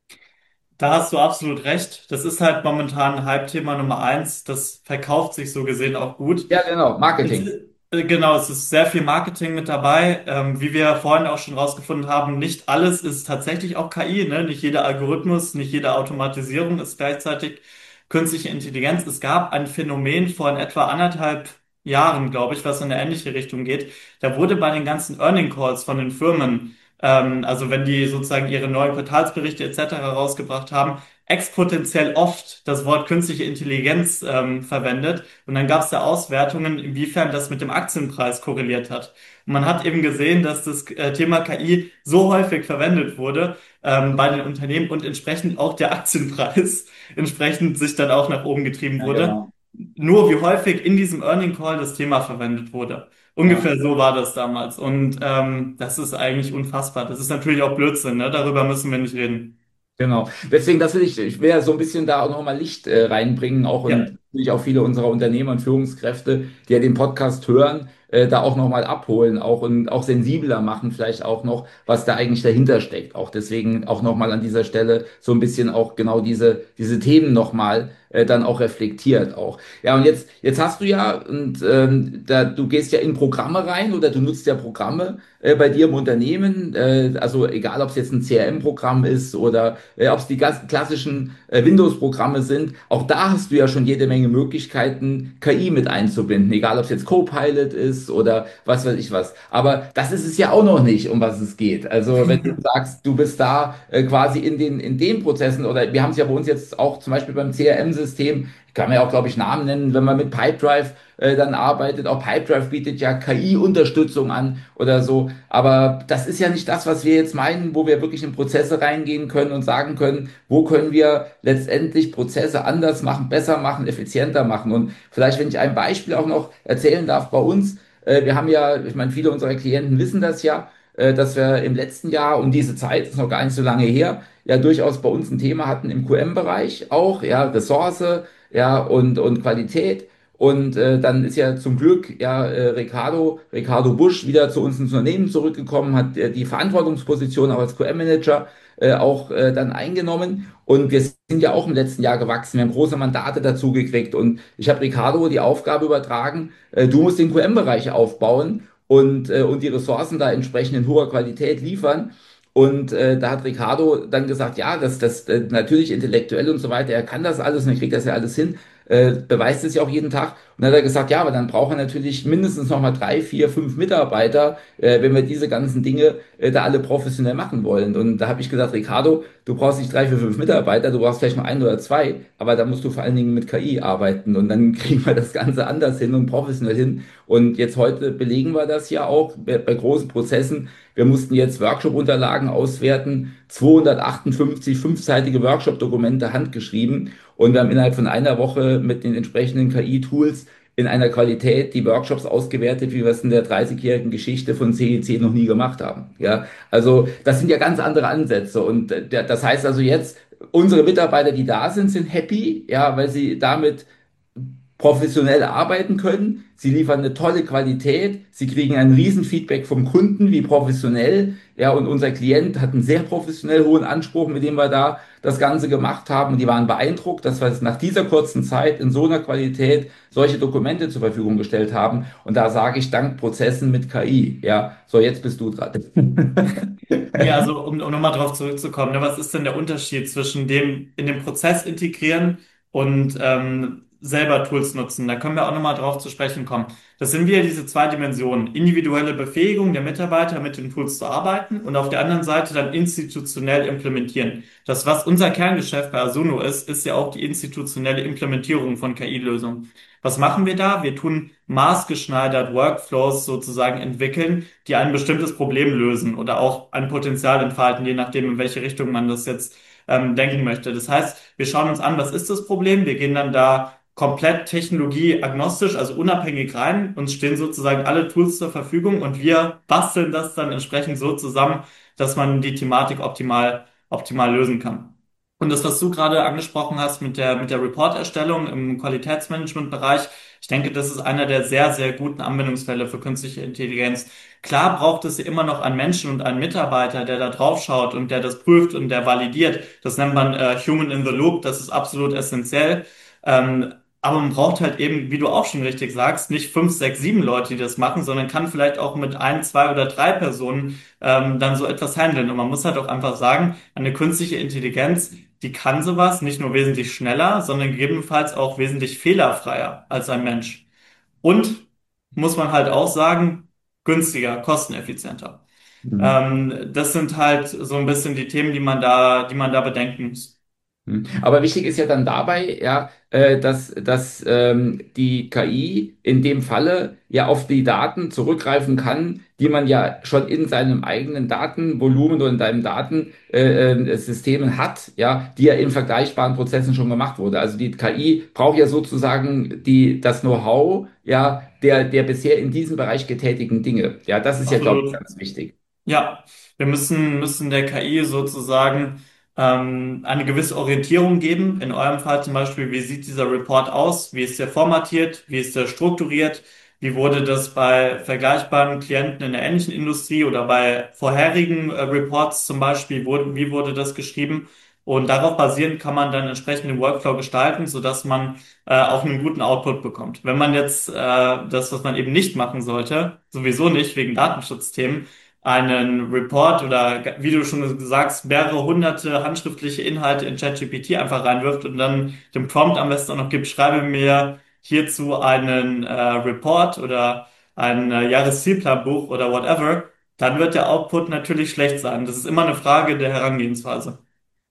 Da hast du absolut recht. Das ist halt momentan Hype-Thema Nummer eins. Das verkauft sich so gesehen auch gut. Ja, genau, Es, Marketing. genau, es ist sehr viel Marketing mit dabei. Wie wir vorhin auch schon rausgefunden haben, nicht alles ist tatsächlich auch KI, ne? Nicht jeder Algorithmus, nicht jede Automatisierung ist gleichzeitig künstliche Intelligenz. Es gab ein Phänomen vor in etwa 1,5 Jahren, glaube ich, was in eine ähnliche Richtung geht. Da wurde bei den ganzen Earning Calls von den Firmen, also wenn die sozusagen ihre neuen Quartalsberichte etc. rausgebracht haben, exponentiell oft das Wort künstliche Intelligenz verwendet. Und dann gab es da Auswertungen, inwiefern das mit dem Aktienpreis korreliert hat. Und man hat eben gesehen, dass das Thema KI so häufig verwendet wurde bei den Unternehmen und entsprechend auch der Aktienpreis entsprechend sich dann auch nach oben getrieben Ja, wurde. genau. Nur wie häufig in diesem Earning Call das Thema verwendet wurde. Ja. Ungefähr so war das damals. Und das ist eigentlich unfassbar. Das ist natürlich auch Blödsinn, ne? Darüber müssen wir nicht reden. Genau. Deswegen, ich will ja so ein bisschen da auch nochmal Licht reinbringen, auch Ja. und natürlich auch viele unserer Unternehmer und Führungskräfte, die ja den Podcast hören, da auch nochmal abholen, auch und auch sensibler machen, vielleicht auch noch, was da eigentlich dahinter steckt. Auch deswegen auch nochmal an dieser Stelle so ein bisschen auch genau diese Themen nochmal dann auch reflektiert auch. Ja, und jetzt hast du ja, und du gehst ja in Programme rein oder du nutzt ja Programme bei dir im Unternehmen, also egal ob es jetzt ein CRM-Programm ist oder ob es die ganz klassischen Windows-Programme sind, auch da hast du ja schon jede Menge Möglichkeiten, KI mit einzubinden, egal ob es jetzt Copilot ist oder was weiß ich was. Aber das ist es ja auch noch nicht, um was es geht. Also wenn du sagst, du bist da quasi in den Prozessen oder wir haben es ja bei uns jetzt auch zum Beispiel beim CRM-System, kann man ja auch, glaube ich, Namen nennen, wenn man mit Pipedrive dann arbeitet. Auch Pipedrive bietet ja KI-Unterstützung an oder so. Aber das ist ja nicht das, was wir jetzt meinen, wo wir wirklich in Prozesse reingehen können und sagen können, wo können wir letztendlich Prozesse anders machen, besser machen, effizienter machen. Und vielleicht, wenn ich ein Beispiel auch noch erzählen darf bei uns, wir haben ja, ich meine, viele unserer Klienten wissen das ja, dass wir im letzten Jahr um diese Zeit, ist noch gar nicht so lange her, ja durchaus bei uns ein Thema hatten im QM-Bereich auch, ja, Ressource, ja, und Qualität. Und dann ist ja zum Glück ja Ricardo Busch wieder zu uns ins Unternehmen zurückgekommen, hat die Verantwortungsposition auch als QM-Manager auch dann eingenommen. Und wir sind ja auch im letzten Jahr gewachsen. Wir haben große Mandate dazu gekriegt. Und ich habe Ricardo die Aufgabe übertragen, du musst den QM-Bereich aufbauen und die Ressourcen da entsprechend in hoher Qualität liefern. Und da hat Ricardo dann gesagt, ja, das natürlich intellektuell und so weiter, er kann das alles und er kriegt das ja alles hin, beweist es ja auch jeden Tag. Und dann hat er gesagt, ja, aber dann brauchen wir natürlich mindestens noch mal 3, 4, 5 Mitarbeiter, wenn wir diese ganzen Dinge da alle professionell machen wollen. Und da habe ich gesagt, Ricardo, du brauchst nicht 3, 4, 5 Mitarbeiter, du brauchst vielleicht nur 1 oder 2, aber da musst du vor allen Dingen mit KI arbeiten und dann kriegen wir das Ganze anders hin und professionell hin. Und jetzt heute belegen wir das ja auch bei großen Prozessen. Wir mussten jetzt Workshop-Unterlagen auswerten, 258 fünfseitige Workshop-Dokumente handgeschrieben und wir haben innerhalb von einer Woche mit den entsprechenden KI-Tools in einer Qualität die Workshops ausgewertet, wie wir es in der 30-jährigen Geschichte von CEC noch nie gemacht haben. Ja, also das sind ja ganz andere Ansätze und das heißt also jetzt, unsere Mitarbeiter, die da sind, sind happy, ja, weil sie damit professionell arbeiten können. Sie liefern eine tolle Qualität. Sie kriegen ein Riesenfeedback vom Kunden, wie professionell. Ja, und unser Klient hat einen sehr professionell hohen Anspruch, mit dem wir da das Ganze gemacht haben. Und die waren beeindruckt, dass wir es nach dieser kurzen Zeit in so einer Qualität solche Dokumente zur Verfügung gestellt haben. Und da sage ich dank Prozessen mit KI. Ja, so jetzt bist du dran. Ja, also um nochmal drauf zurückzukommen, ne, was ist denn der Unterschied zwischen dem in den Prozess integrieren und selber Tools nutzen? Da können wir auch nochmal drauf zu sprechen kommen. Das sind wieder diese 2 Dimensionen. Individuelle Befähigung der Mitarbeiter, mit den Tools zu arbeiten und auf der anderen Seite dann institutionell implementieren. Das, was unser Kerngeschäft bei Asuno ist, ist ja auch die institutionelle Implementierung von KI-Lösungen. Was machen wir da? Wir tun maßgeschneidert Workflows sozusagen entwickeln, die ein bestimmtes Problem lösen oder auch ein Potenzial entfalten, je nachdem, in welche Richtung man das jetzt denken möchte. Das heißt, wir schauen uns an, was ist das Problem? Wir gehen dann da komplett technologieagnostisch, also unabhängig rein. Uns stehen sozusagen alle Tools zur Verfügung und wir basteln das dann entsprechend so zusammen, dass man die Thematik optimal lösen kann. Und das, was du gerade angesprochen hast mit der Report-Erstellung im Qualitätsmanagement-Bereich, ich denke, das ist einer der sehr, sehr guten Anwendungsfälle für künstliche Intelligenz. Klar braucht es ja immer noch einen Menschen und einen Mitarbeiter, der da drauf schaut und der das prüft und der validiert. Das nennt man Human in the Loop. Das ist absolut essentiell. Aber man braucht halt eben, wie du auch schon richtig sagst, nicht 5, 6, 7 Leute, die das machen, sondern kann vielleicht auch mit 1, 2 oder 3 Personen dann so etwas handeln. Und man muss halt auch einfach sagen, eine künstliche Intelligenz, die kann sowas nicht nur wesentlich schneller, sondern gegebenenfalls auch wesentlich fehlerfreier als ein Mensch. Und muss man halt auch sagen, günstiger, kosteneffizienter. Das sind halt so ein bisschen die Themen, die man da bedenken muss. Aber wichtig ist ja dann dabei, ja, dass die KI in dem Falle ja auf die Daten zurückgreifen kann, die man ja schon in seinem eigenen Datenvolumen oder in deinem Datensystemen hat, ja, die ja in vergleichbaren Prozessen schon gemacht wurde. Also die KI braucht ja sozusagen das Know-how, ja, der bisher in diesem Bereich getätigten Dinge. Ja, das ist ja, glaube ich, Absolut. ganz wichtig. Ja, wir müssen der KI sozusagen eine gewisse Orientierung geben. In eurem Fall zum Beispiel, wie sieht dieser Report aus? Wie ist der formatiert? Wie ist der strukturiert? Wie wurde das bei vergleichbaren Klienten in der ähnlichen Industrie oder bei vorherigen Reports zum Beispiel, wie wurde das geschrieben? Und darauf basierend kann man dann entsprechend den Workflow gestalten, sodass man auch einen guten Output bekommt. Wenn man jetzt das, was man eben nicht machen sollte, sowieso nicht wegen Datenschutzthemen, einen Report oder, wie du schon sagst, mehrere hunderte handschriftliche Inhalte in ChatGPT einfach reinwirft und dann den Prompt am besten auch noch gibt, schreibe mir hierzu einen Report oder ein Jahreszielplanbuch oder whatever, dann wird der Output natürlich schlecht sein. Das ist immer eine Frage der Herangehensweise.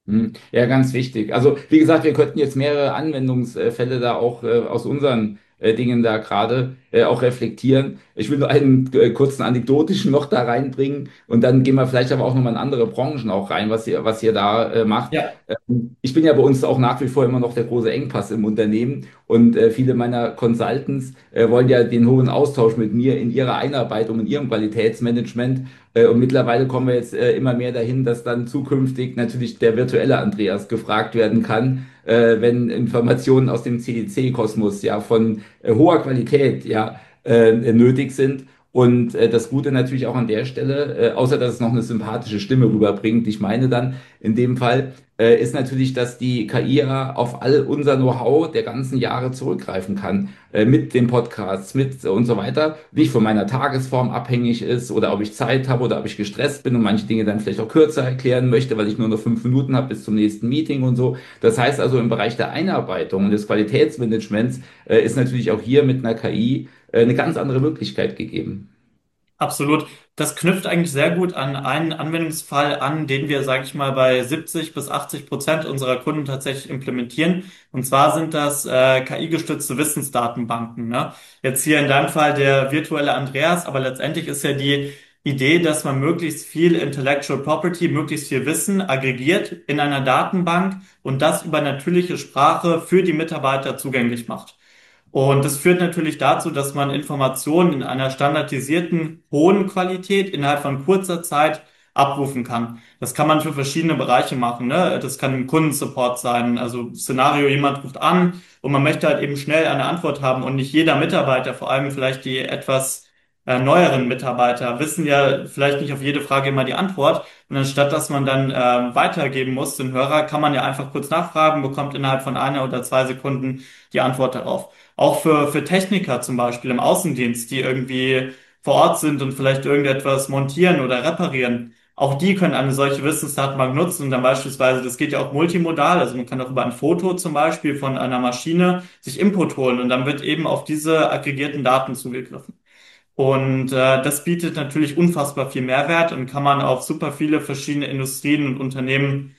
Ja, ganz wichtig. Also, wie gesagt, wir könnten jetzt mehrere Anwendungsfälle da auch aus unseren Dingen da gerade auch reflektieren. Ich will nur einen kurzen anekdotischen noch da reinbringen und dann gehen wir vielleicht aber auch nochmal in andere Branchen auch rein, was ihr da macht. Ja. Ich bin ja bei uns auch nach wie vor immer noch der große Engpass im Unternehmen und viele meiner Consultants wollen ja den hohen Austausch mit mir in ihrer Einarbeitung, in ihrem Qualitätsmanagement. Und mittlerweile kommen wir jetzt immer mehr dahin, dass dann zukünftig natürlich der virtuelle Andreas gefragt werden kann, wenn Informationen aus dem CEC-Kosmos ja von hoher Qualität ja nötig sind. Und das Gute natürlich auch an der Stelle, außer dass es noch eine sympathische Stimme rüberbringt, ich meine dann in dem Fall, ist natürlich, dass die KI ja auf all unser Know-how der ganzen Jahre zurückgreifen kann, mit den Podcasts, mit und so weiter, nicht von meiner Tagesform abhängig ist oder ob ich Zeit habe oder ob ich gestresst bin und manche Dinge dann vielleicht auch kürzer erklären möchte, weil ich nur noch 5 Minuten habe bis zum nächsten Meeting und so. Das heißt also im Bereich der Einarbeitung und des Qualitätsmanagements ist natürlich auch hier mit einer KI eine ganz andere Möglichkeit gegeben. Absolut. Das knüpft eigentlich sehr gut an einen Anwendungsfall an, den wir, sage ich mal, bei 70 bis 80% unserer Kunden tatsächlich implementieren. Und zwar sind das KI-gestützte Wissensdatenbanken. Ne? Jetzt hier in deinem Fall der virtuelle Andreas, aber letztendlich ist ja die Idee, dass man möglichst viel Intellectual Property, möglichst viel Wissen aggregiert in einer Datenbank und das über natürliche Sprache für die Mitarbeiter zugänglich macht. Und das führt natürlich dazu, dass man Informationen in einer standardisierten, hohen Qualität innerhalb von kurzer Zeit abrufen kann. Das kann man für verschiedene Bereiche machen, ne? Das kann im Kundensupport sein. Also Szenario, jemand ruft an und man möchte halt eben schnell eine Antwort haben und nicht jeder Mitarbeiter, vor allem vielleicht die etwas neueren Mitarbeiter, wissen ja vielleicht nicht auf jede Frage immer die Antwort. Und anstatt dass man dann weitergeben muss, den Hörer, kann man ja einfach kurz nachfragen, bekommt innerhalb von 1 oder 2 Sekunden die Antwort darauf. Auch für Techniker zum Beispiel im Außendienst, die irgendwie vor Ort sind und vielleicht irgendetwas montieren oder reparieren. Auch die können eine solche Wissensdatenbank nutzen und dann beispielsweise, das geht ja auch multimodal, also man kann auch über ein Foto zum Beispiel von einer Maschine sich Input holen und dann wird eben auf diese aggregierten Daten zugegriffen. Und das bietet natürlich unfassbar viel Mehrwert und kann man auf super viele verschiedene Industrien und Unternehmen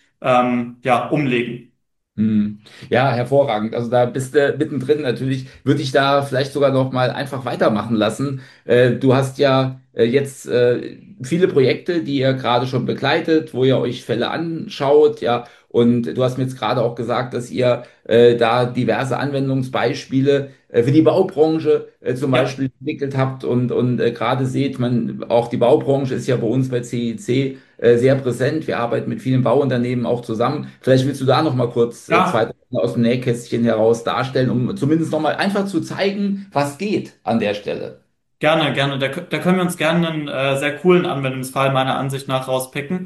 ja, umlegen. Hm. Ja, hervorragend. Also da bist du mittendrin natürlich. Würde ich da vielleicht sogar noch mal einfach weitermachen lassen. Du hast ja jetzt viele Projekte, die ihr gerade schon begleitet, wo ihr euch Fälle anschaut, ja. Und du hast mir jetzt gerade auch gesagt, dass ihr da diverse Anwendungsbeispiele für die Baubranche zum Ja. Beispiel entwickelt habt und gerade seht, man, auch die Baubranche ist ja bei uns bei CIC sehr präsent. Wir arbeiten mit vielen Bauunternehmen auch zusammen. Vielleicht willst du da noch mal kurz zwei Ja, Dinge aus dem Nähkästchen heraus darstellen, um zumindest noch mal einfach zu zeigen, was geht an der Stelle. gerne, gerne. Da können wir uns gerne einen sehr coolen Anwendungsfall meiner Ansicht nach rauspicken.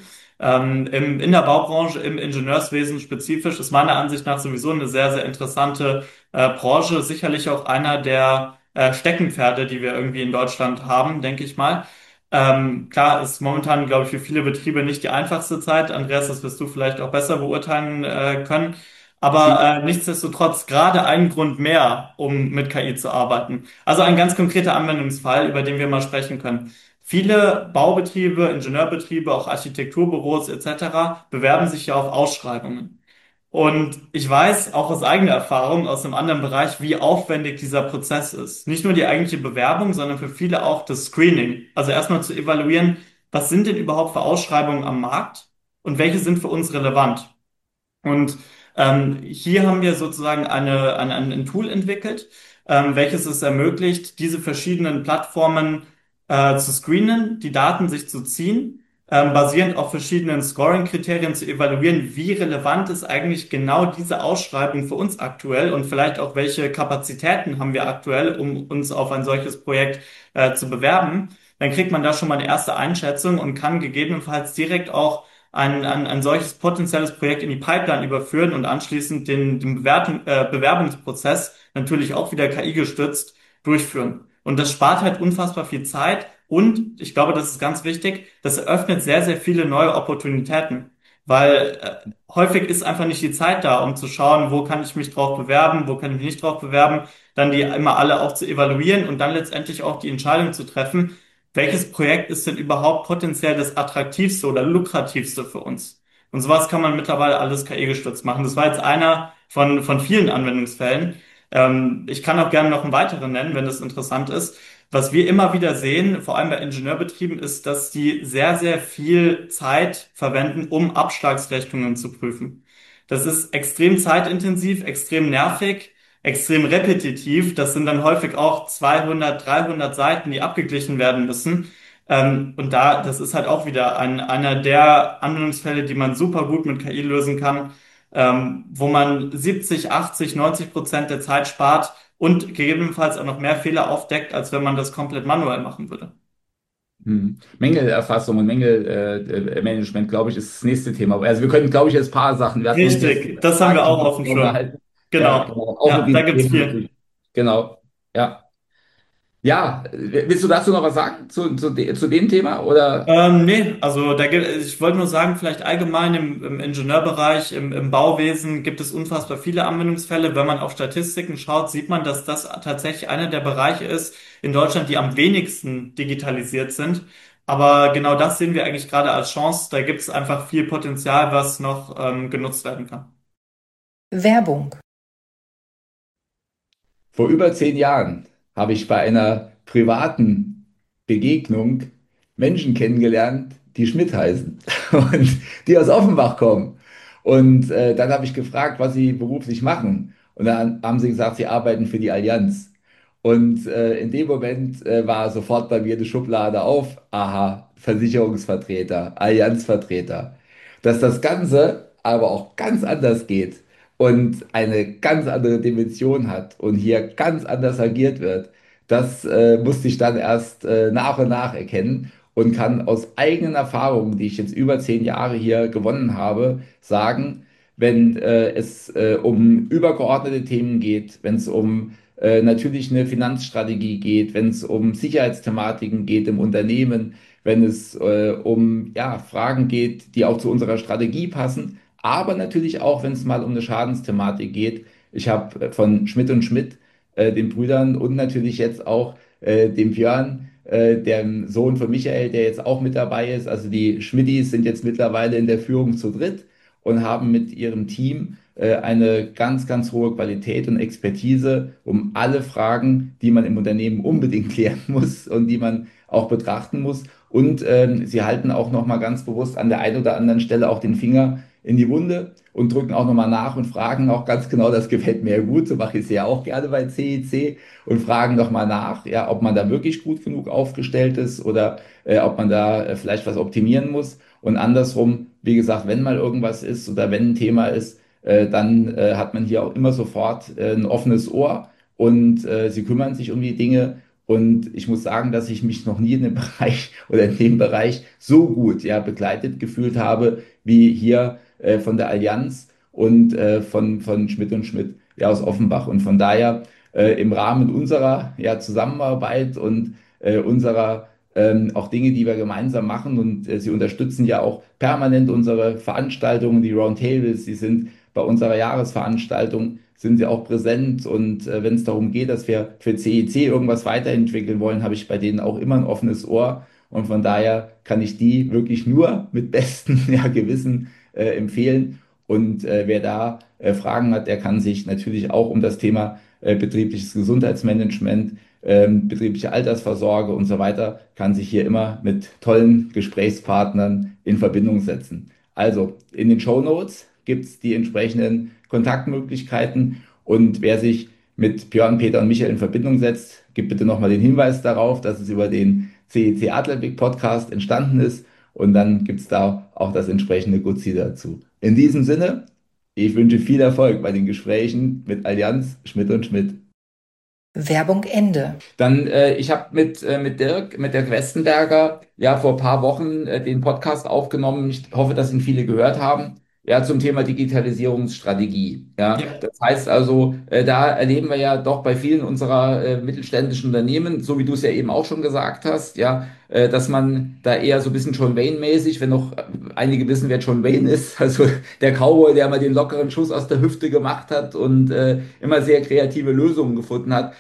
In der Baubranche, im Ingenieurswesen spezifisch, ist meiner Ansicht nach sowieso eine sehr, sehr interessante Branche. Sicherlich auch einer der Steckenpferde, die wir irgendwie in Deutschland haben, denke ich mal. Klar, ist momentan, glaube ich, für viele Betriebe nicht die einfachste Zeit. Andreas, das wirst du vielleicht auch besser beurteilen können. Aber nichtsdestotrotz gerade ein Grund mehr, um mit KI zu arbeiten. Also ein ganz konkreter Anwendungsfall, über den wir mal sprechen können. Viele Baubetriebe, Ingenieurbetriebe, auch Architekturbüros etc. bewerben sich ja auf Ausschreibungen. Und ich weiß auch aus eigener Erfahrung aus einem anderen Bereich, wie aufwendig dieser Prozess ist. Nicht nur die eigentliche Bewerbung, sondern für viele auch das Screening. Also erstmal zu evaluieren, was sind denn überhaupt für Ausschreibungen am Markt und welche sind für uns relevant. Und hier haben wir sozusagen ein Tool entwickelt, welches es ermöglicht, diese verschiedenen Plattformen zu screenen, die Daten sich zu ziehen, basierend auf verschiedenen Scoring-Kriterien zu evaluieren, wie relevant ist eigentlich genau diese Ausschreibung für uns aktuell und vielleicht auch welche Kapazitäten haben wir aktuell, um uns auf ein solches Projekt zu bewerben. Dann kriegt man da schon mal eine erste Einschätzung und kann gegebenenfalls direkt auch ein solches potenzielles Projekt in die Pipeline überführen und anschließend den Bewerbungsprozess natürlich auch wieder KI gestützt durchführen. Und das spart halt unfassbar viel Zeit und ich glaube, das ist ganz wichtig, das eröffnet sehr, sehr viele neue Opportunitäten, weil häufig ist einfach nicht die Zeit da, um zu schauen, wo kann ich mich drauf bewerben, wo kann ich mich nicht drauf bewerben, dann die immer alle auch zu evaluieren und dann letztendlich auch die Entscheidung zu treffen, welches Projekt ist denn überhaupt potenziell das attraktivste oder lukrativste für uns. Und sowas kann man mittlerweile alles KI-gestützt machen. Das war jetzt einer von vielen Anwendungsfällen. Ich kann auch gerne noch einen weiteren nennen, wenn das interessant ist. Was wir immer wieder sehen, vor allem bei Ingenieurbetrieben, ist, dass die sehr, sehr viel Zeit verwenden, um Abschlagsrechnungen zu prüfen. Das ist extrem zeitintensiv, extrem nervig, extrem repetitiv. Das sind dann häufig auch 200, 300 Seiten, die abgeglichen werden müssen. Und das ist halt auch wieder einer der Anwendungsfälle, die man super gut mit KI lösen kann, wo man 70, 80, 90% der Zeit spart und gegebenenfalls auch noch mehr Fehler aufdeckt, als wenn man das komplett manuell machen würde. Mängelerfassung und Mängelmanagement, glaube ich, ist das nächste Thema. Also wir können, glaube ich, jetzt ein paar Sachen. Wir hatten uns jetzt Richtig, das haben wir auch auf dem Schirm. unterhalten. Ja, Genau. genau. Auch mit Ja, da den gibt's Themen viel. natürlich. Genau. Ja. Ja, willst du dazu noch was sagen zu dem Thema? Oder? Nee, also ich wollte nur sagen, vielleicht allgemein im Ingenieurbereich, im Bauwesen gibt es unfassbar viele Anwendungsfälle. Wenn man auf Statistiken schaut, sieht man, dass das tatsächlich einer der Bereiche ist in Deutschland, die am wenigsten digitalisiert sind. Aber genau das sehen wir eigentlich gerade als Chance. Da gibt es einfach viel Potenzial, was noch genutzt werden kann. Werbung. Vor über 10 Jahren habe ich bei einer privaten Begegnung Menschen kennengelernt, die Schmidt heißen und die aus Offenbach kommen. Und dann habe ich gefragt, was sie beruflich machen. Und dann haben sie gesagt, sie arbeiten für die Allianz. Und in dem Moment war sofort bei mir die Schublade auf. Aha, Versicherungsvertreter, Allianzvertreter. Dass das Ganze aber auch ganz anders geht und eine ganz andere Dimension hat und hier ganz anders agiert wird, das musste ich dann erst nach und nach erkennen und kann aus eigenen Erfahrungen, die ich jetzt über 10 Jahre hier gewonnen habe, sagen, wenn es um übergeordnete Themen geht, wenn es um natürlich eine Finanzstrategie geht, wenn es um Sicherheitsthematiken geht im Unternehmen, wenn es um ja, Fragen geht, die auch zu unserer Strategie passen, aber natürlich auch, wenn es mal um eine Schadensthematik geht. Ich habe von Schmidt und Schmidt, den Brüdern und natürlich jetzt auch dem Björn, dem Sohn von Michael, der jetzt auch mit dabei ist. Also die Schmidtis sind jetzt mittlerweile in der Führung zu dritt und haben mit ihrem Team eine ganz, ganz hohe Qualität und Expertise, um alle Fragen, die man im Unternehmen unbedingt klären muss und die man auch betrachten muss. Und sie halten auch nochmal ganz bewusst an der einen oder anderen Stelle auch den Finger in die Wunde und drücken auch nochmal nach und fragen auch ganz genau, das gefällt mir ja gut, so mache ich es ja auch gerne bei CEC und fragen nochmal nach, ja, ob man da wirklich gut genug aufgestellt ist oder ob man da vielleicht was optimieren muss. Und andersrum, wie gesagt, wenn mal irgendwas ist oder wenn ein Thema ist, dann hat man hier auch immer sofort ein offenes Ohr und sie kümmern sich um die Dinge. Und ich muss sagen, dass ich mich noch nie in dem Bereich oder in dem Bereich so gut ja, begleitet gefühlt habe, wie hier von der Allianz und von Schmidt und Schmidt ja, aus Offenbach. Und von daher im Rahmen unserer ja, Zusammenarbeit und unserer auch Dinge, die wir gemeinsam machen. Und sie unterstützen ja auch permanent unsere Veranstaltungen, die Roundtables, die sind bei unserer Jahresveranstaltung, sind sie auch präsent. Und wenn es darum geht, dass wir für CEC irgendwas weiterentwickeln wollen, habe ich bei denen auch immer ein offenes Ohr. Und von daher kann ich die wirklich nur mit bestem ja, Gewissen empfehlen. Und wer da Fragen hat, der kann sich natürlich auch um das Thema betriebliches Gesundheitsmanagement, betriebliche Altersvorsorge und so weiter, kann sich hier immer mit tollen Gesprächspartnern in Verbindung setzen. Also in den Shownotes gibt es die entsprechenden Kontaktmöglichkeiten und wer sich mit Björn, Peter und Michael in Verbindung setzt, gibt bitte nochmal den Hinweis darauf, dass es über den CEC Adlerblick Podcast entstanden ist und dann gibt es da auch das entsprechende Goodie dazu. In diesem Sinne, ich wünsche viel Erfolg bei den Gesprächen mit Allianz Schmidt und Schmidt. Werbung Ende. Dann, ich habe mit Dirk Westenberger, ja vor ein paar Wochen den Podcast aufgenommen. Ich hoffe, dass ihn viele gehört haben. Ja, zum Thema Digitalisierungsstrategie. Ja, Ja. das heißt also, da erleben wir ja doch bei vielen unserer mittelständischen Unternehmen, so wie du es ja eben auch schon gesagt hast, ja, dass man da eher so ein bisschen John Wayne-mäßig, wenn noch einige wissen, wer John Wayne ist, also der Cowboy, der mal den lockeren Schuss aus der Hüfte gemacht hat und immer sehr kreative Lösungen gefunden hat.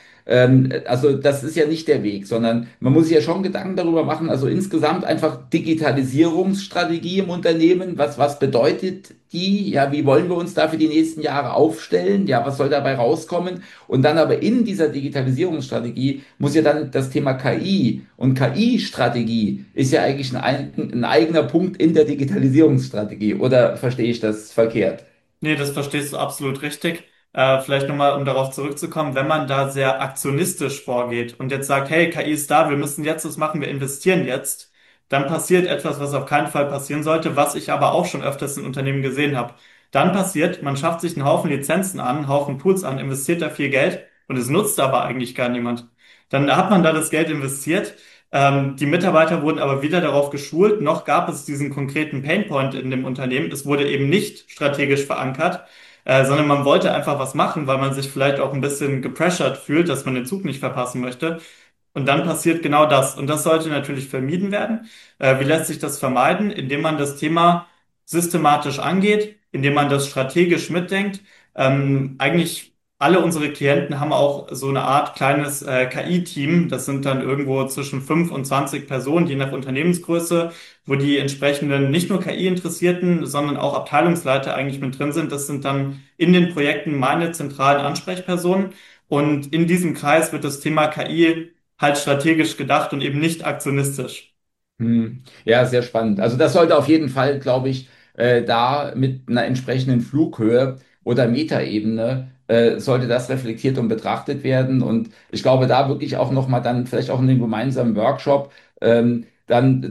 Also das ist ja nicht der Weg, sondern man muss sich ja schon Gedanken darüber machen, also insgesamt einfach Digitalisierungsstrategie im Unternehmen, was bedeutet die, ja, wie wollen wir uns da für die nächsten Jahre aufstellen, ja, was soll dabei rauskommen und dann aber in dieser Digitalisierungsstrategie muss ja dann das Thema KI und KI-Strategie ist ja eigentlich ein eigener Punkt in der Digitalisierungsstrategie oder verstehe ich das verkehrt? Nee, das verstehst du absolut richtig. Vielleicht nochmal, um darauf zurückzukommen, wenn man da sehr aktionistisch vorgeht und jetzt sagt, hey, KI ist da, wir müssen jetzt was machen, wir investieren jetzt, dann passiert etwas, was auf keinen Fall passieren sollte, was ich aber auch schon öfters in Unternehmen gesehen habe. Dann passiert, man schafft sich einen Haufen Lizenzen an, einen Haufen Tools an, investiert da viel Geld und es nutzt aber eigentlich gar niemand. Dann hat man da das Geld investiert. Die Mitarbeiter wurden aber weder darauf geschult, noch gab es diesen konkreten Painpoint in dem Unternehmen. Es wurde eben nicht strategisch verankert, sondern man wollte einfach was machen, weil man sich vielleicht auch ein bisschen gepressured fühlt, dass man den Zug nicht verpassen möchte. Und dann passiert genau das. Und das sollte natürlich vermieden werden. Wie lässt sich das vermeiden? Indem man das Thema systematisch angeht, indem man das strategisch mitdenkt. Eigentlich alle unsere Klienten haben auch so eine Art kleines KI-Team. Das sind dann irgendwo zwischen 5 und 20 Personen, je nach Unternehmensgröße, wo die entsprechenden nicht nur KI-Interessierten, sondern auch Abteilungsleiter eigentlich mit drin sind. Das sind dann in den Projekten meine zentralen Ansprechpersonen. Und in diesem Kreis wird das Thema KI halt strategisch gedacht und eben nicht aktionistisch. Ja, sehr spannend. Also das sollte auf jeden Fall, glaube ich, da mit einer entsprechenden Flughöhe oder Metaebene sollte das reflektiert und betrachtet werden. Und ich glaube, da wirklich auch nochmal dann vielleicht auch in dem gemeinsamen Workshop dann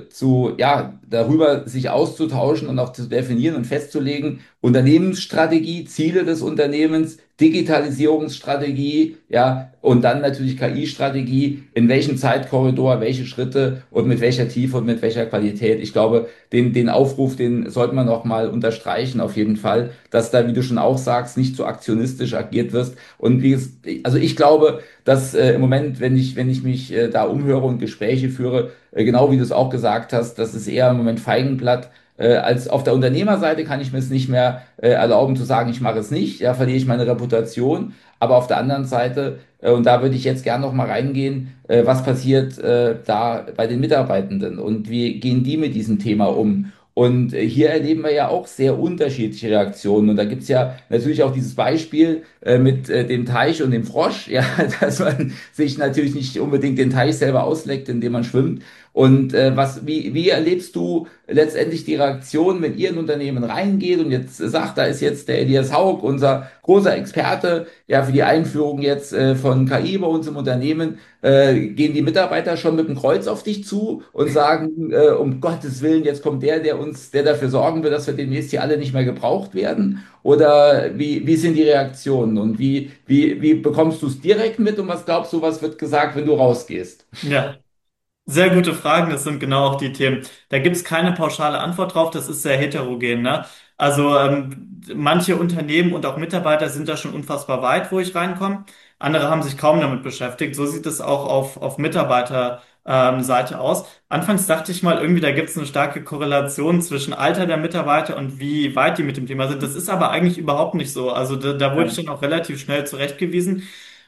ja, darüber sich auszutauschen und auch zu definieren und festzulegen, Unternehmensstrategie, Ziele des Unternehmens, Digitalisierungsstrategie, ja, und dann natürlich KI-Strategie, in welchem Zeitkorridor, welche Schritte und mit welcher Tiefe und mit welcher Qualität. Ich glaube, den Aufruf, den sollte man noch mal unterstreichen, auf jeden Fall, dass da, wie du schon auch sagst, nicht so aktionistisch agiert wirst. Und also ich glaube, dass im Moment, wenn ich mich da umhöre und Gespräche führe, genau wie du es auch gesagt hast, das ist eher im Moment Feigenblatt. Als auf der Unternehmerseite kann ich mir es nicht mehr erlauben zu sagen, ich mache es nicht, ja, verliere ich meine Reputation. Aber auf der anderen Seite, und da würde ich jetzt gerne noch mal reingehen, was passiert da bei den Mitarbeitenden und wie gehen die mit diesem Thema um? Und hier erleben wir ja auch sehr unterschiedliche Reaktionen. Und da gibt es ja natürlich auch dieses Beispiel mit dem Teich und dem Frosch, ja, dass man sich natürlich nicht unbedingt den Teich selber ausleckt, indem man schwimmt. Und wie erlebst du letztendlich die Reaktion, wenn ihr in ein Unternehmen reingeht und jetzt sagt, da ist jetzt der Elias Haug, unser großer Experte, ja, für die Einführung jetzt von KI bei uns im Unternehmen, gehen die Mitarbeiter schon mit dem Kreuz auf dich zu und sagen, um Gottes Willen, jetzt kommt der dafür sorgen wird, dass wir demnächst hier alle nicht mehr gebraucht werden? Oder wie sind die Reaktionen und wie bekommst du es direkt mit und was glaubst du, was wird gesagt, wenn du rausgehst? Ja. Sehr gute Fragen, das sind genau auch die Themen. Da gibt es keine pauschale Antwort drauf, das ist sehr heterogen, ne? Also manche Unternehmen und auch Mitarbeiter sind da schon unfassbar weit, wo ich reinkomme. Andere haben sich kaum damit beschäftigt. So sieht es auch auf Mitarbeiter Seite aus. Anfangs dachte ich mal, irgendwie da gibt es eine starke Korrelation zwischen Alter der Mitarbeiter und wie weit die mit dem Thema sind. Das ist aber eigentlich überhaupt nicht so. Also da wurde ich dann auch relativ schnell zurechtgewiesen.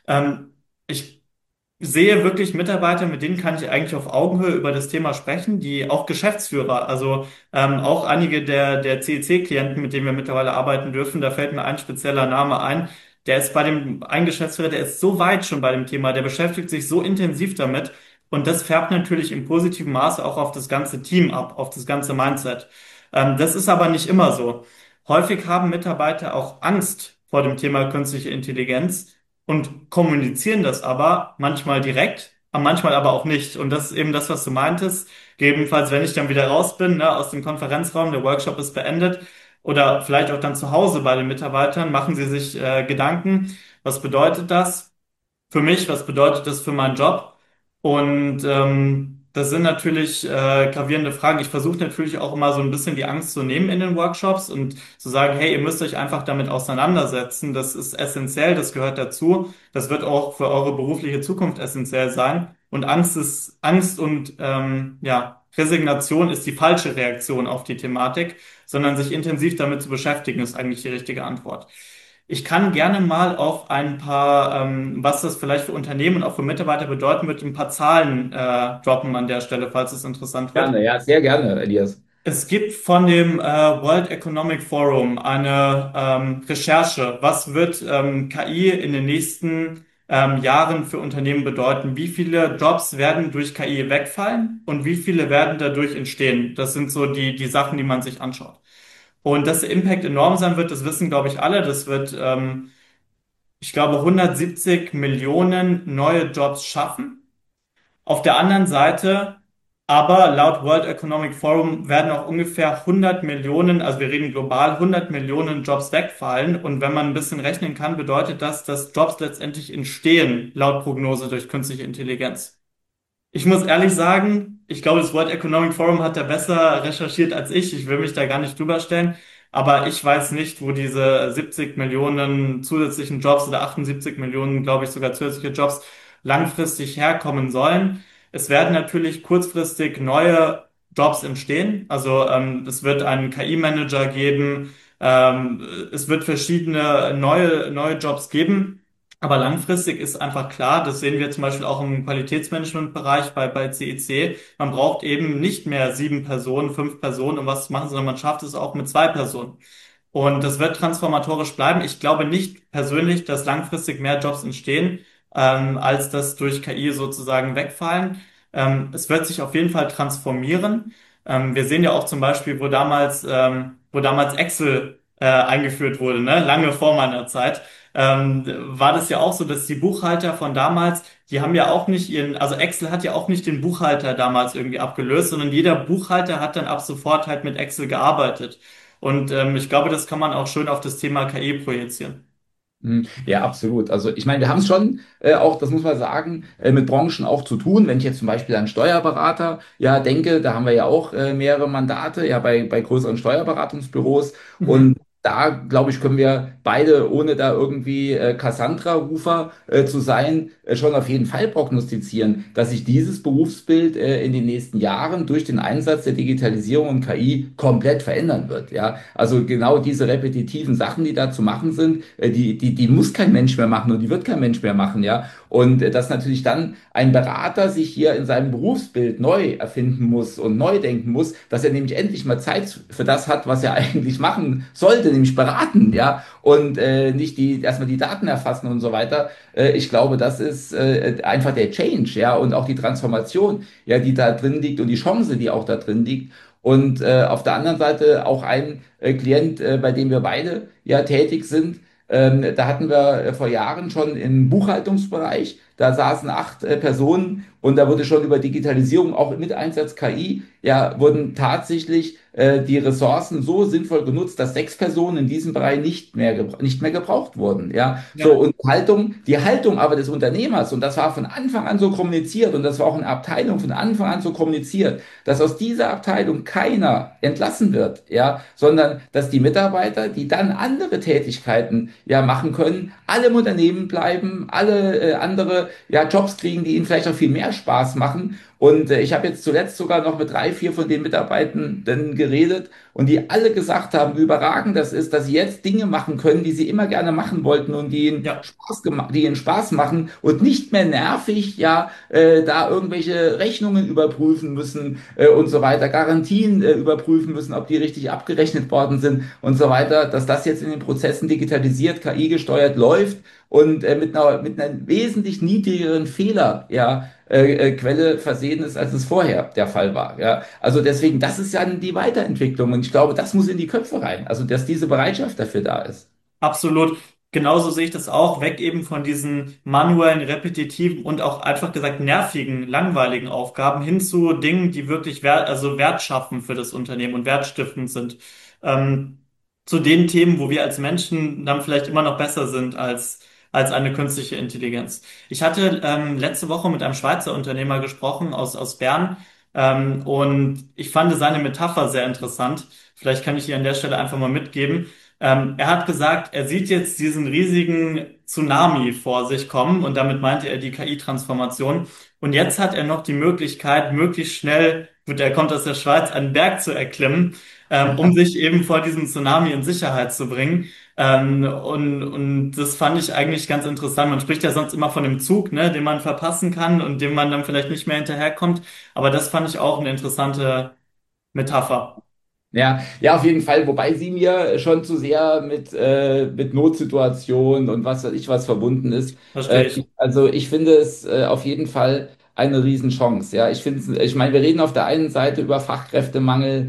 Ich sehe wirklich Mitarbeiter, mit denen kann ich eigentlich auf Augenhöhe über das Thema sprechen, die auch Geschäftsführer, also auch einige der CEC-Klienten, mit denen wir mittlerweile arbeiten dürfen, da fällt mir ein spezieller Name ein. Der ist ein Geschäftsführer, der ist so weit schon bei dem Thema, der beschäftigt sich so intensiv damit und das färbt natürlich im positiven Maße auch auf das ganze Team ab, auf das ganze Mindset. Das ist aber nicht immer so. Häufig haben Mitarbeiter auch Angst vor dem Thema künstliche Intelligenz und kommunizieren das aber manchmal direkt, manchmal aber auch nicht. Und das ist eben das, was du meintest. Gegebenenfalls, wenn ich dann wieder raus bin, ne, aus dem Konferenzraum, der Workshop ist beendet, oder vielleicht auch dann zu Hause bei den Mitarbeitern, machen sie sich Gedanken, was bedeutet das für mich, was bedeutet das für meinen Job? Und das sind natürlich gravierende Fragen. Ich versuche natürlich auch immer so ein bisschen die Angst zu nehmen in den Workshops und zu sagen, hey, ihr müsst euch einfach damit auseinandersetzen. Das ist essentiell, das gehört dazu. Das wird auch für eure berufliche Zukunft essentiell sein. Und Angst und ja, Resignation ist die falsche Reaktion auf die Thematik, sondern sich intensiv damit zu beschäftigen, ist eigentlich die richtige Antwort. Ich kann gerne mal auf ein paar, was das vielleicht für Unternehmen und auch für Mitarbeiter bedeuten wird, ein paar Zahlen droppen an der Stelle, falls es interessant wird. Gerne, ja, sehr gerne, Elias. Es gibt von dem World Economic Forum eine Recherche. Was wird KI in den nächsten Jahren für Unternehmen bedeuten? Wie viele Jobs werden durch KI wegfallen und wie viele werden dadurch entstehen? Das sind so die Sachen, die man sich anschaut. Und dass der Impact enorm sein wird, das wissen, glaube ich, alle. Das wird ich glaube, 170 Millionen neue Jobs schaffen. Auf der anderen Seite, aber laut World Economic Forum werden auch ungefähr 100 Millionen, also wir reden global, 100 Millionen Jobs wegfallen. Und wenn man ein bisschen rechnen kann, bedeutet das, dass Jobs letztendlich entstehen, laut Prognose durch künstliche Intelligenz. Ich muss ehrlich sagen, ich glaube, das World Economic Forum hat da besser recherchiert als ich. Ich will mich da gar nicht drüber stellen. Aber ich weiß nicht, wo diese 70 Millionen zusätzlichen Jobs oder 78 Millionen, glaube ich, sogar zusätzliche Jobs langfristig herkommen sollen. Es werden natürlich kurzfristig neue Jobs entstehen. Also es wird einen KI-Manager geben. Es wird verschiedene neue Jobs geben. Aber langfristig ist einfach klar, das sehen wir zum Beispiel auch im Qualitätsmanagementbereich bei CEC, man braucht eben nicht mehr 7 Personen, 5 Personen, um was zu machen, sondern man schafft es auch mit 2 Personen. Und das wird transformatorisch bleiben. Ich glaube nicht persönlich, dass langfristig mehr Jobs entstehen, als dass durch KI sozusagen wegfallen. Es wird sich auf jeden Fall transformieren. Wir sehen ja auch zum Beispiel, wo damals Excel eingeführt wurde, ne? Lange vor meiner Zeit, war das ja auch so, dass die Buchhalter von damals, die haben ja auch nicht also Excel hat ja auch nicht den Buchhalter damals irgendwie abgelöst, sondern jeder Buchhalter hat dann ab sofort halt mit Excel gearbeitet. Und ich glaube, das kann man auch schön auf das Thema KI projizieren. Ja, absolut. Also ich meine, wir haben es schon auch, das muss man sagen, mit Branchen auch zu tun. Wenn ich jetzt zum Beispiel an Steuerberater ja denke, da haben wir ja auch mehrere Mandate ja bei größeren Steuerberatungsbüros Mhm. und da, glaube ich, können wir beide, ohne da irgendwie Cassandra-Rufer zu sein, schon auf jeden Fall prognostizieren, dass sich dieses Berufsbild in den nächsten Jahren durch den Einsatz der Digitalisierung und KI komplett verändern wird. Ja, also genau diese repetitiven Sachen, die da zu machen sind, die muss kein Mensch mehr machen und die wird kein Mensch mehr machen, ja. Und dass natürlich dann ein Berater sich hier in seinem Berufsbild neu erfinden muss und neu denken muss, dass er nämlich endlich mal Zeit für das hat, was er eigentlich machen sollte, nämlich beraten, ja, und nicht erstmal die Daten erfassen und so weiter. Ich glaube, das ist einfach der Change, ja, und auch die Transformation, ja, die da drin liegt und die Chance, die auch da drin liegt. Und auf der anderen Seite auch ein Klient, bei dem wir beide ja tätig sind. Da hatten wir vor Jahren schon im Buchhaltungsbereich, da saßen 8 Personen und da wurde schon über Digitalisierung auch mit Einsatz KI, ja, wurden tatsächlich die Ressourcen so sinnvoll genutzt, dass 6 Personen in diesem Bereich nicht mehr gebraucht wurden. Ja, so Ja, und die Haltung aber des Unternehmers, und das war von Anfang an so kommuniziert und das war auch in der Abteilung von Anfang an so kommuniziert, dass aus dieser Abteilung keiner entlassen wird, ja, sondern dass die Mitarbeiter, die dann andere Tätigkeiten ja machen können, alle im Unternehmen bleiben, alle andere ja Jobs kriegen, die ihnen vielleicht auch viel mehr Spaß machen. Und ich habe jetzt zuletzt sogar noch mit 3, 4 von den Mitarbeitenden geredet und die alle gesagt haben, wie überragend das ist, dass sie jetzt Dinge machen können, die sie immer gerne machen wollten und ja, die ihnen Spaß machen und nicht mehr nervig, ja, da irgendwelche Rechnungen überprüfen müssen und so weiter, Garantien überprüfen müssen, ob die richtig abgerechnet worden sind und so weiter, dass das jetzt in den Prozessen digitalisiert, KI gesteuert läuft und mit einer wesentlich niedrigeren Fehler, ja, Quelle versehen ist, als es vorher der Fall war. Ja, also deswegen, das ist ja die Weiterentwicklung und ich glaube, das muss in die Köpfe rein. Also, dass diese Bereitschaft dafür da ist. absolut. Genauso sehe ich das auch, weg eben von diesen manuellen, repetitiven und auch einfach gesagt nervigen, langweiligen Aufgaben hin zu Dingen, die wirklich Wert schaffen für das Unternehmen und wertstiftend sind. Ähm, zu den Themen, wo wir als Menschen dann vielleicht immer noch besser sind als eine künstliche Intelligenz. Ich hatte letzte Woche mit einem Schweizer Unternehmer gesprochen aus Bern, und ich fand seine Metapher sehr interessant. Vielleicht kann ich ihr an der Stelle einfach mal mitgeben. Er hat gesagt, er sieht jetzt diesen riesigen Tsunami vor sich kommen und damit meinte er die KI-Transformation. Und jetzt hat er noch die Möglichkeit, möglichst schnell, gut, er kommt aus der Schweiz, einen Berg zu erklimmen, um sich eben vor diesem Tsunami in Sicherheit zu bringen. Und das fand ich eigentlich ganz interessant. Man spricht ja sonst immer von dem Zug, ne, den man verpassen kann und dem man dann vielleicht nicht mehr hinterherkommt. Aber das fand ich auch eine interessante Metapher. Ja, ja, auf jeden Fall, wobei sie mir schon zu sehr mit Notsituationen und was weiß ich was verbunden ist. Verstehe ich. Also ich finde es auf jeden Fall eine Riesenchance. Ja, ich meine, wir reden auf der einen Seite über Fachkräftemangel,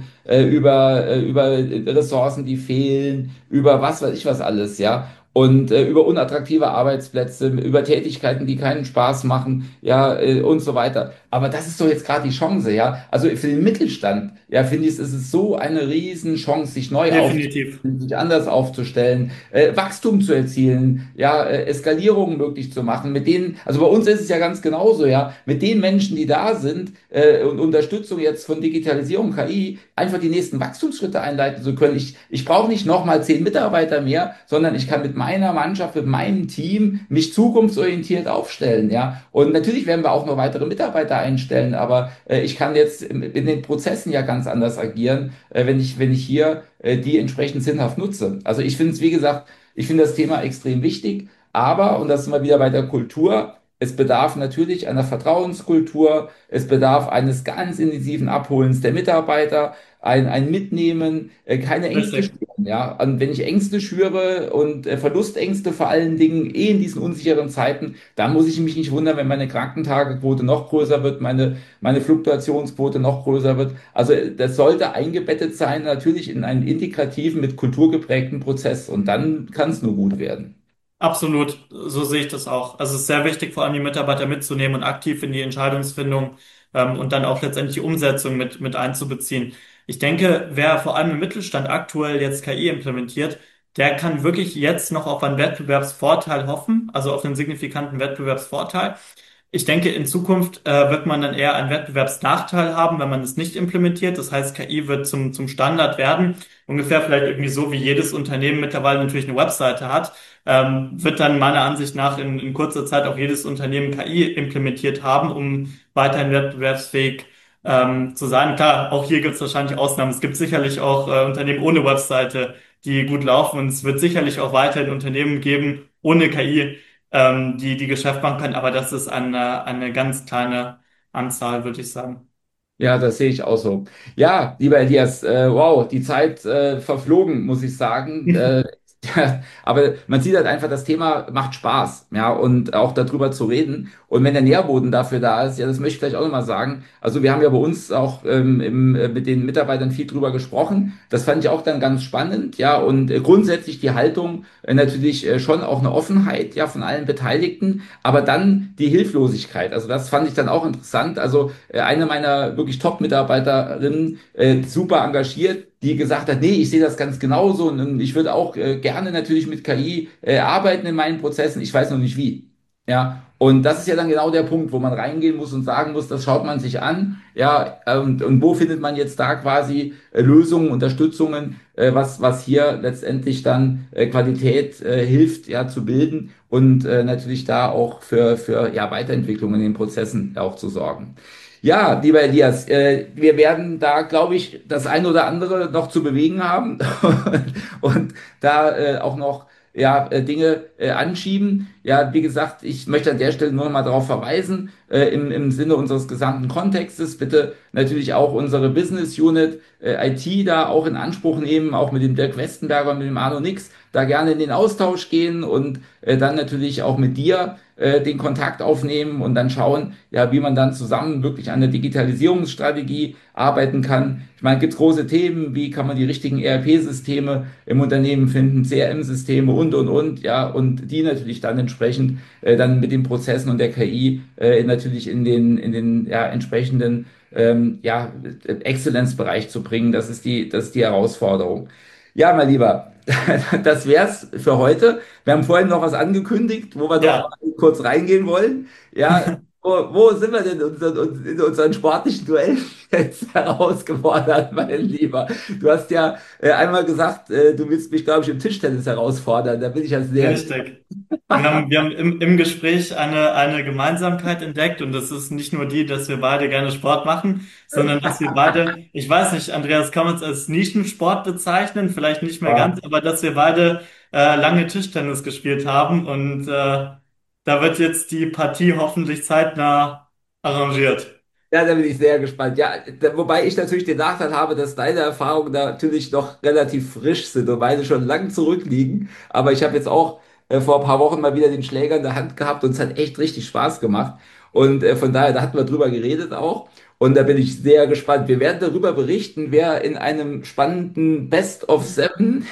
über Ressourcen, die fehlen, über was weiß ich was alles, ja. Und über unattraktive Arbeitsplätze, über Tätigkeiten, die keinen Spaß machen, ja, und so weiter. Aber das ist doch jetzt gerade die Chance, ja. Also für den Mittelstand, ja, finde ich, ist es so eine Riesenchance, sich neu Definitiv. aufzustellen, sich anders aufzustellen, Wachstum zu erzielen, ja, Eskalierungen möglich zu machen. Mit denen, also bei uns ist es ja ganz genauso, ja, mit den Menschen, die da sind, und Unterstützung jetzt von Digitalisierung, KI, einfach die nächsten Wachstumsschritte einleiten zu können. Ich brauche nicht nochmal 10 Mitarbeiter mehr, sondern ich kann mit meiner Mannschaft, mit meinem Team mich zukunftsorientiert aufstellen, ja. Und natürlich werden wir auch noch weitere Mitarbeiter einstellen, aber ich kann jetzt in den Prozessen ja ganz anders agieren, wenn ich hier die entsprechend sinnhaft nutze. Also ich finde es, wie gesagt, ich finde das Thema extrem wichtig, aber, und das ist mal wieder bei der Kultur, es bedarf natürlich einer Vertrauenskultur, es bedarf eines ganz intensiven Abholens der Mitarbeiter, ein Mitnehmen, keine Ängste Richtig. schüren, ja. Und wenn ich Ängste schüre und Verlustängste vor allen Dingen, in diesen unsicheren Zeiten, dann muss ich mich nicht wundern, wenn meine Krankentagequote noch größer wird, meine Fluktuationsquote noch größer wird. Also das sollte eingebettet sein, natürlich in einen integrativen, mit Kultur geprägten Prozess. Und dann kann es nur gut werden. Absolut, so sehe ich das auch. Also es ist sehr wichtig, vor allem die Mitarbeiter mitzunehmen und aktiv in die Entscheidungsfindung, und dann auch letztendlich die Umsetzung mit einzubeziehen. Ich denke, wer vor allem im Mittelstand aktuell jetzt KI implementiert, der kann wirklich jetzt noch auf einen Wettbewerbsvorteil hoffen, also auf einen signifikanten Wettbewerbsvorteil. Ich denke, in Zukunft wird man dann eher einen Wettbewerbsnachteil haben, wenn man es nicht implementiert. Das heißt, KI wird zum Standard werden. Ungefähr vielleicht irgendwie so, wie jedes Unternehmen mittlerweile natürlich eine Webseite hat, wird dann meiner Ansicht nach in kurzer Zeit auch jedes Unternehmen KI implementiert haben, um weiterhin wettbewerbsfähig zu sein. Klar, auch hier gibt es wahrscheinlich Ausnahmen. Es gibt sicherlich auch Unternehmen ohne Webseite, die gut laufen. Und es wird sicherlich auch weiterhin Unternehmen geben ohne KI, die Geschäft machen können, aber das ist eine ganz kleine Anzahl, würde ich sagen. Ja, das sehe ich auch so. Ja, lieber Elias, wow, die Zeit verflogen, muss ich sagen. Ja, aber man sieht halt einfach, das Thema macht Spaß, ja, und auch darüber zu reden. Und wenn der Nährboden dafür da ist, ja, das möchte ich vielleicht auch nochmal sagen. Also wir haben ja bei uns auch mit den Mitarbeitern viel drüber gesprochen. Das fand ich auch dann ganz spannend, ja, und grundsätzlich die Haltung natürlich schon auch eine Offenheit, ja, von allen Beteiligten, aber dann die Hilflosigkeit. Also das fand ich dann auch interessant. Also eine meiner wirklich Top-Mitarbeiterinnen, super engagiert, die gesagt hat, nee, ich sehe das ganz genauso und ich würde auch gerne natürlich mit KI arbeiten in meinen Prozessen, ich weiß noch nicht wie. Ja, und das ist ja dann genau der Punkt, wo man reingehen muss und sagen muss, das schaut man sich an, ja, und wo findet man jetzt da quasi Lösungen, Unterstützungen, was hier letztendlich dann Qualität hilft, ja, zu bilden und natürlich da auch für ja, Weiterentwicklung in den Prozessen auch zu sorgen. Ja, lieber Elias, wir werden da, glaube ich, das ein oder andere noch zu bewegen haben und da auch noch ja, Dinge anschieben. Ja, wie gesagt, ich möchte an der Stelle nur noch mal darauf verweisen, im Sinne unseres gesamten Kontextes. Bitte natürlich auch unsere Business Unit IT da auch in Anspruch nehmen, auch mit dem Dirk Westenberger und mit dem Arno Nix, da gerne in den Austausch gehen und dann natürlich auch mit dir den Kontakt aufnehmen und dann schauen, ja, wie man dann zusammen wirklich an der Digitalisierungsstrategie arbeiten kann. Ich meine, gibt es große Themen, wie kann man die richtigen ERP-Systeme im Unternehmen finden, CRM-Systeme und, ja, und die natürlich dann entsprechend dann mit den Prozessen und der KI natürlich in den ja, entsprechenden ja, Exzellenzbereich zu bringen. Das ist die Herausforderung. Ja, mein Lieber, das wär's für heute. Wir haben vorhin noch was angekündigt, wo wir noch Ja. mal kurz reingehen wollen. Ja, wo sind wir denn in unseren sportlichen Duellen jetzt herausgefordert, mein Lieber? Du hast ja einmal gesagt, du willst mich, glaube ich, im Tischtennis herausfordern. Da bin ich ja sehr. Richtig. Wir haben im Gespräch eine Gemeinsamkeit entdeckt und das ist nicht nur die, dass wir beide gerne Sport machen, sondern dass wir beide, ich weiß nicht, Andreas, kann man es als Nischensport bezeichnen, vielleicht nicht mehr ganz, aber dass wir beide lange Tischtennis gespielt haben und da wird jetzt die Partie hoffentlich zeitnah arrangiert. Ja, da bin ich sehr gespannt. Ja, wobei ich natürlich den Nachteil habe, dass deine Erfahrungen da natürlich noch relativ frisch sind und meine schon lang zurückliegen. Aber ich habe jetzt auch vor ein paar Wochen mal wieder den Schläger in der Hand gehabt und es hat echt richtig Spaß gemacht. Und von daher, da hatten wir drüber geredet auch. Und da bin ich sehr gespannt. Wir werden darüber berichten, wer in einem spannenden Best of Seven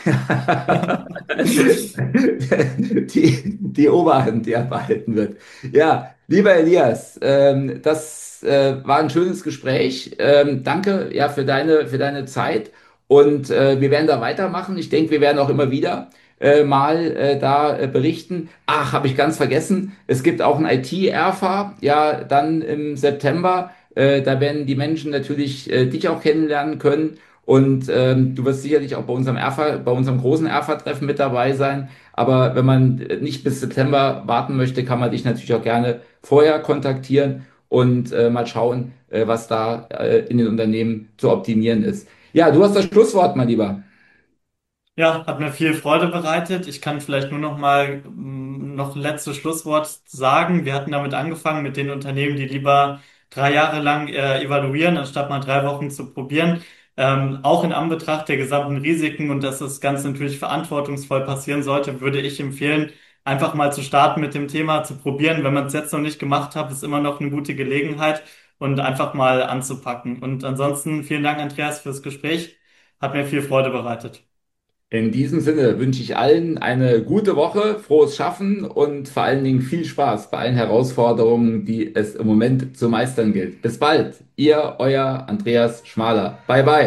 die Oberhand ja behalten wird. Ja, lieber Elias, das war ein schönes Gespräch. Danke ja für deine Zeit und wir werden da weitermachen. Ich denke, wir werden auch immer wieder mal da berichten. Ach, habe ich ganz vergessen. Es gibt auch ein IT-ERFA, ja, dann im September. Da werden die Menschen natürlich dich auch kennenlernen können. Und du wirst sicherlich auch bei unserem großen ERFA-Treffen mit dabei sein. Aber wenn man nicht bis September warten möchte, kann man dich natürlich auch gerne vorher kontaktieren und mal schauen, was da in den Unternehmen zu optimieren ist. Ja, du hast das Schlusswort, mein Lieber. Ja, hat mir viel Freude bereitet. Ich kann vielleicht nur noch mal noch ein letztes Schlusswort sagen. Wir hatten damit angefangen mit den Unternehmen, die lieber 3 Jahre lang evaluieren, anstatt mal 3 Wochen zu probieren. Auch in Anbetracht der gesamten Risiken und dass das Ganze natürlich verantwortungsvoll passieren sollte, würde ich empfehlen, einfach mal zu starten mit dem Thema, zu probieren. Wenn man es jetzt noch nicht gemacht hat, ist immer noch eine gute Gelegenheit und einfach mal anzupacken. Und ansonsten vielen Dank, Andreas, fürs Gespräch. Hat mir viel Freude bereitet. In diesem Sinne wünsche ich allen eine gute Woche, frohes Schaffen und vor allen Dingen viel Spaß bei allen Herausforderungen, die es im Moment zu meistern gilt. Bis bald, ihr, euer Andreas Schmaler. Bye bye.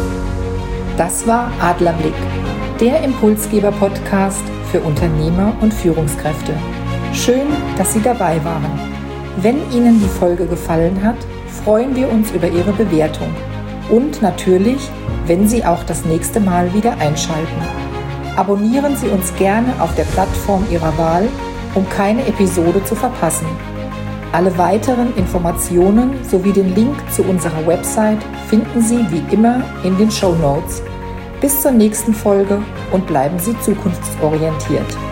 Das war Adlerblick, der Impulsgeber-Podcast für Unternehmer und Führungskräfte. Schön, dass Sie dabei waren. Wenn Ihnen die Folge gefallen hat, freuen wir uns über Ihre Bewertung. Und natürlich, wenn Sie auch das nächste Mal wieder einschalten. Abonnieren Sie uns gerne auf der Plattform Ihrer Wahl, um keine Episode zu verpassen. Alle weiteren Informationen sowie den Link zu unserer Website finden Sie wie immer in den Shownotes. Bis zur nächsten Folge und bleiben Sie zukunftsorientiert.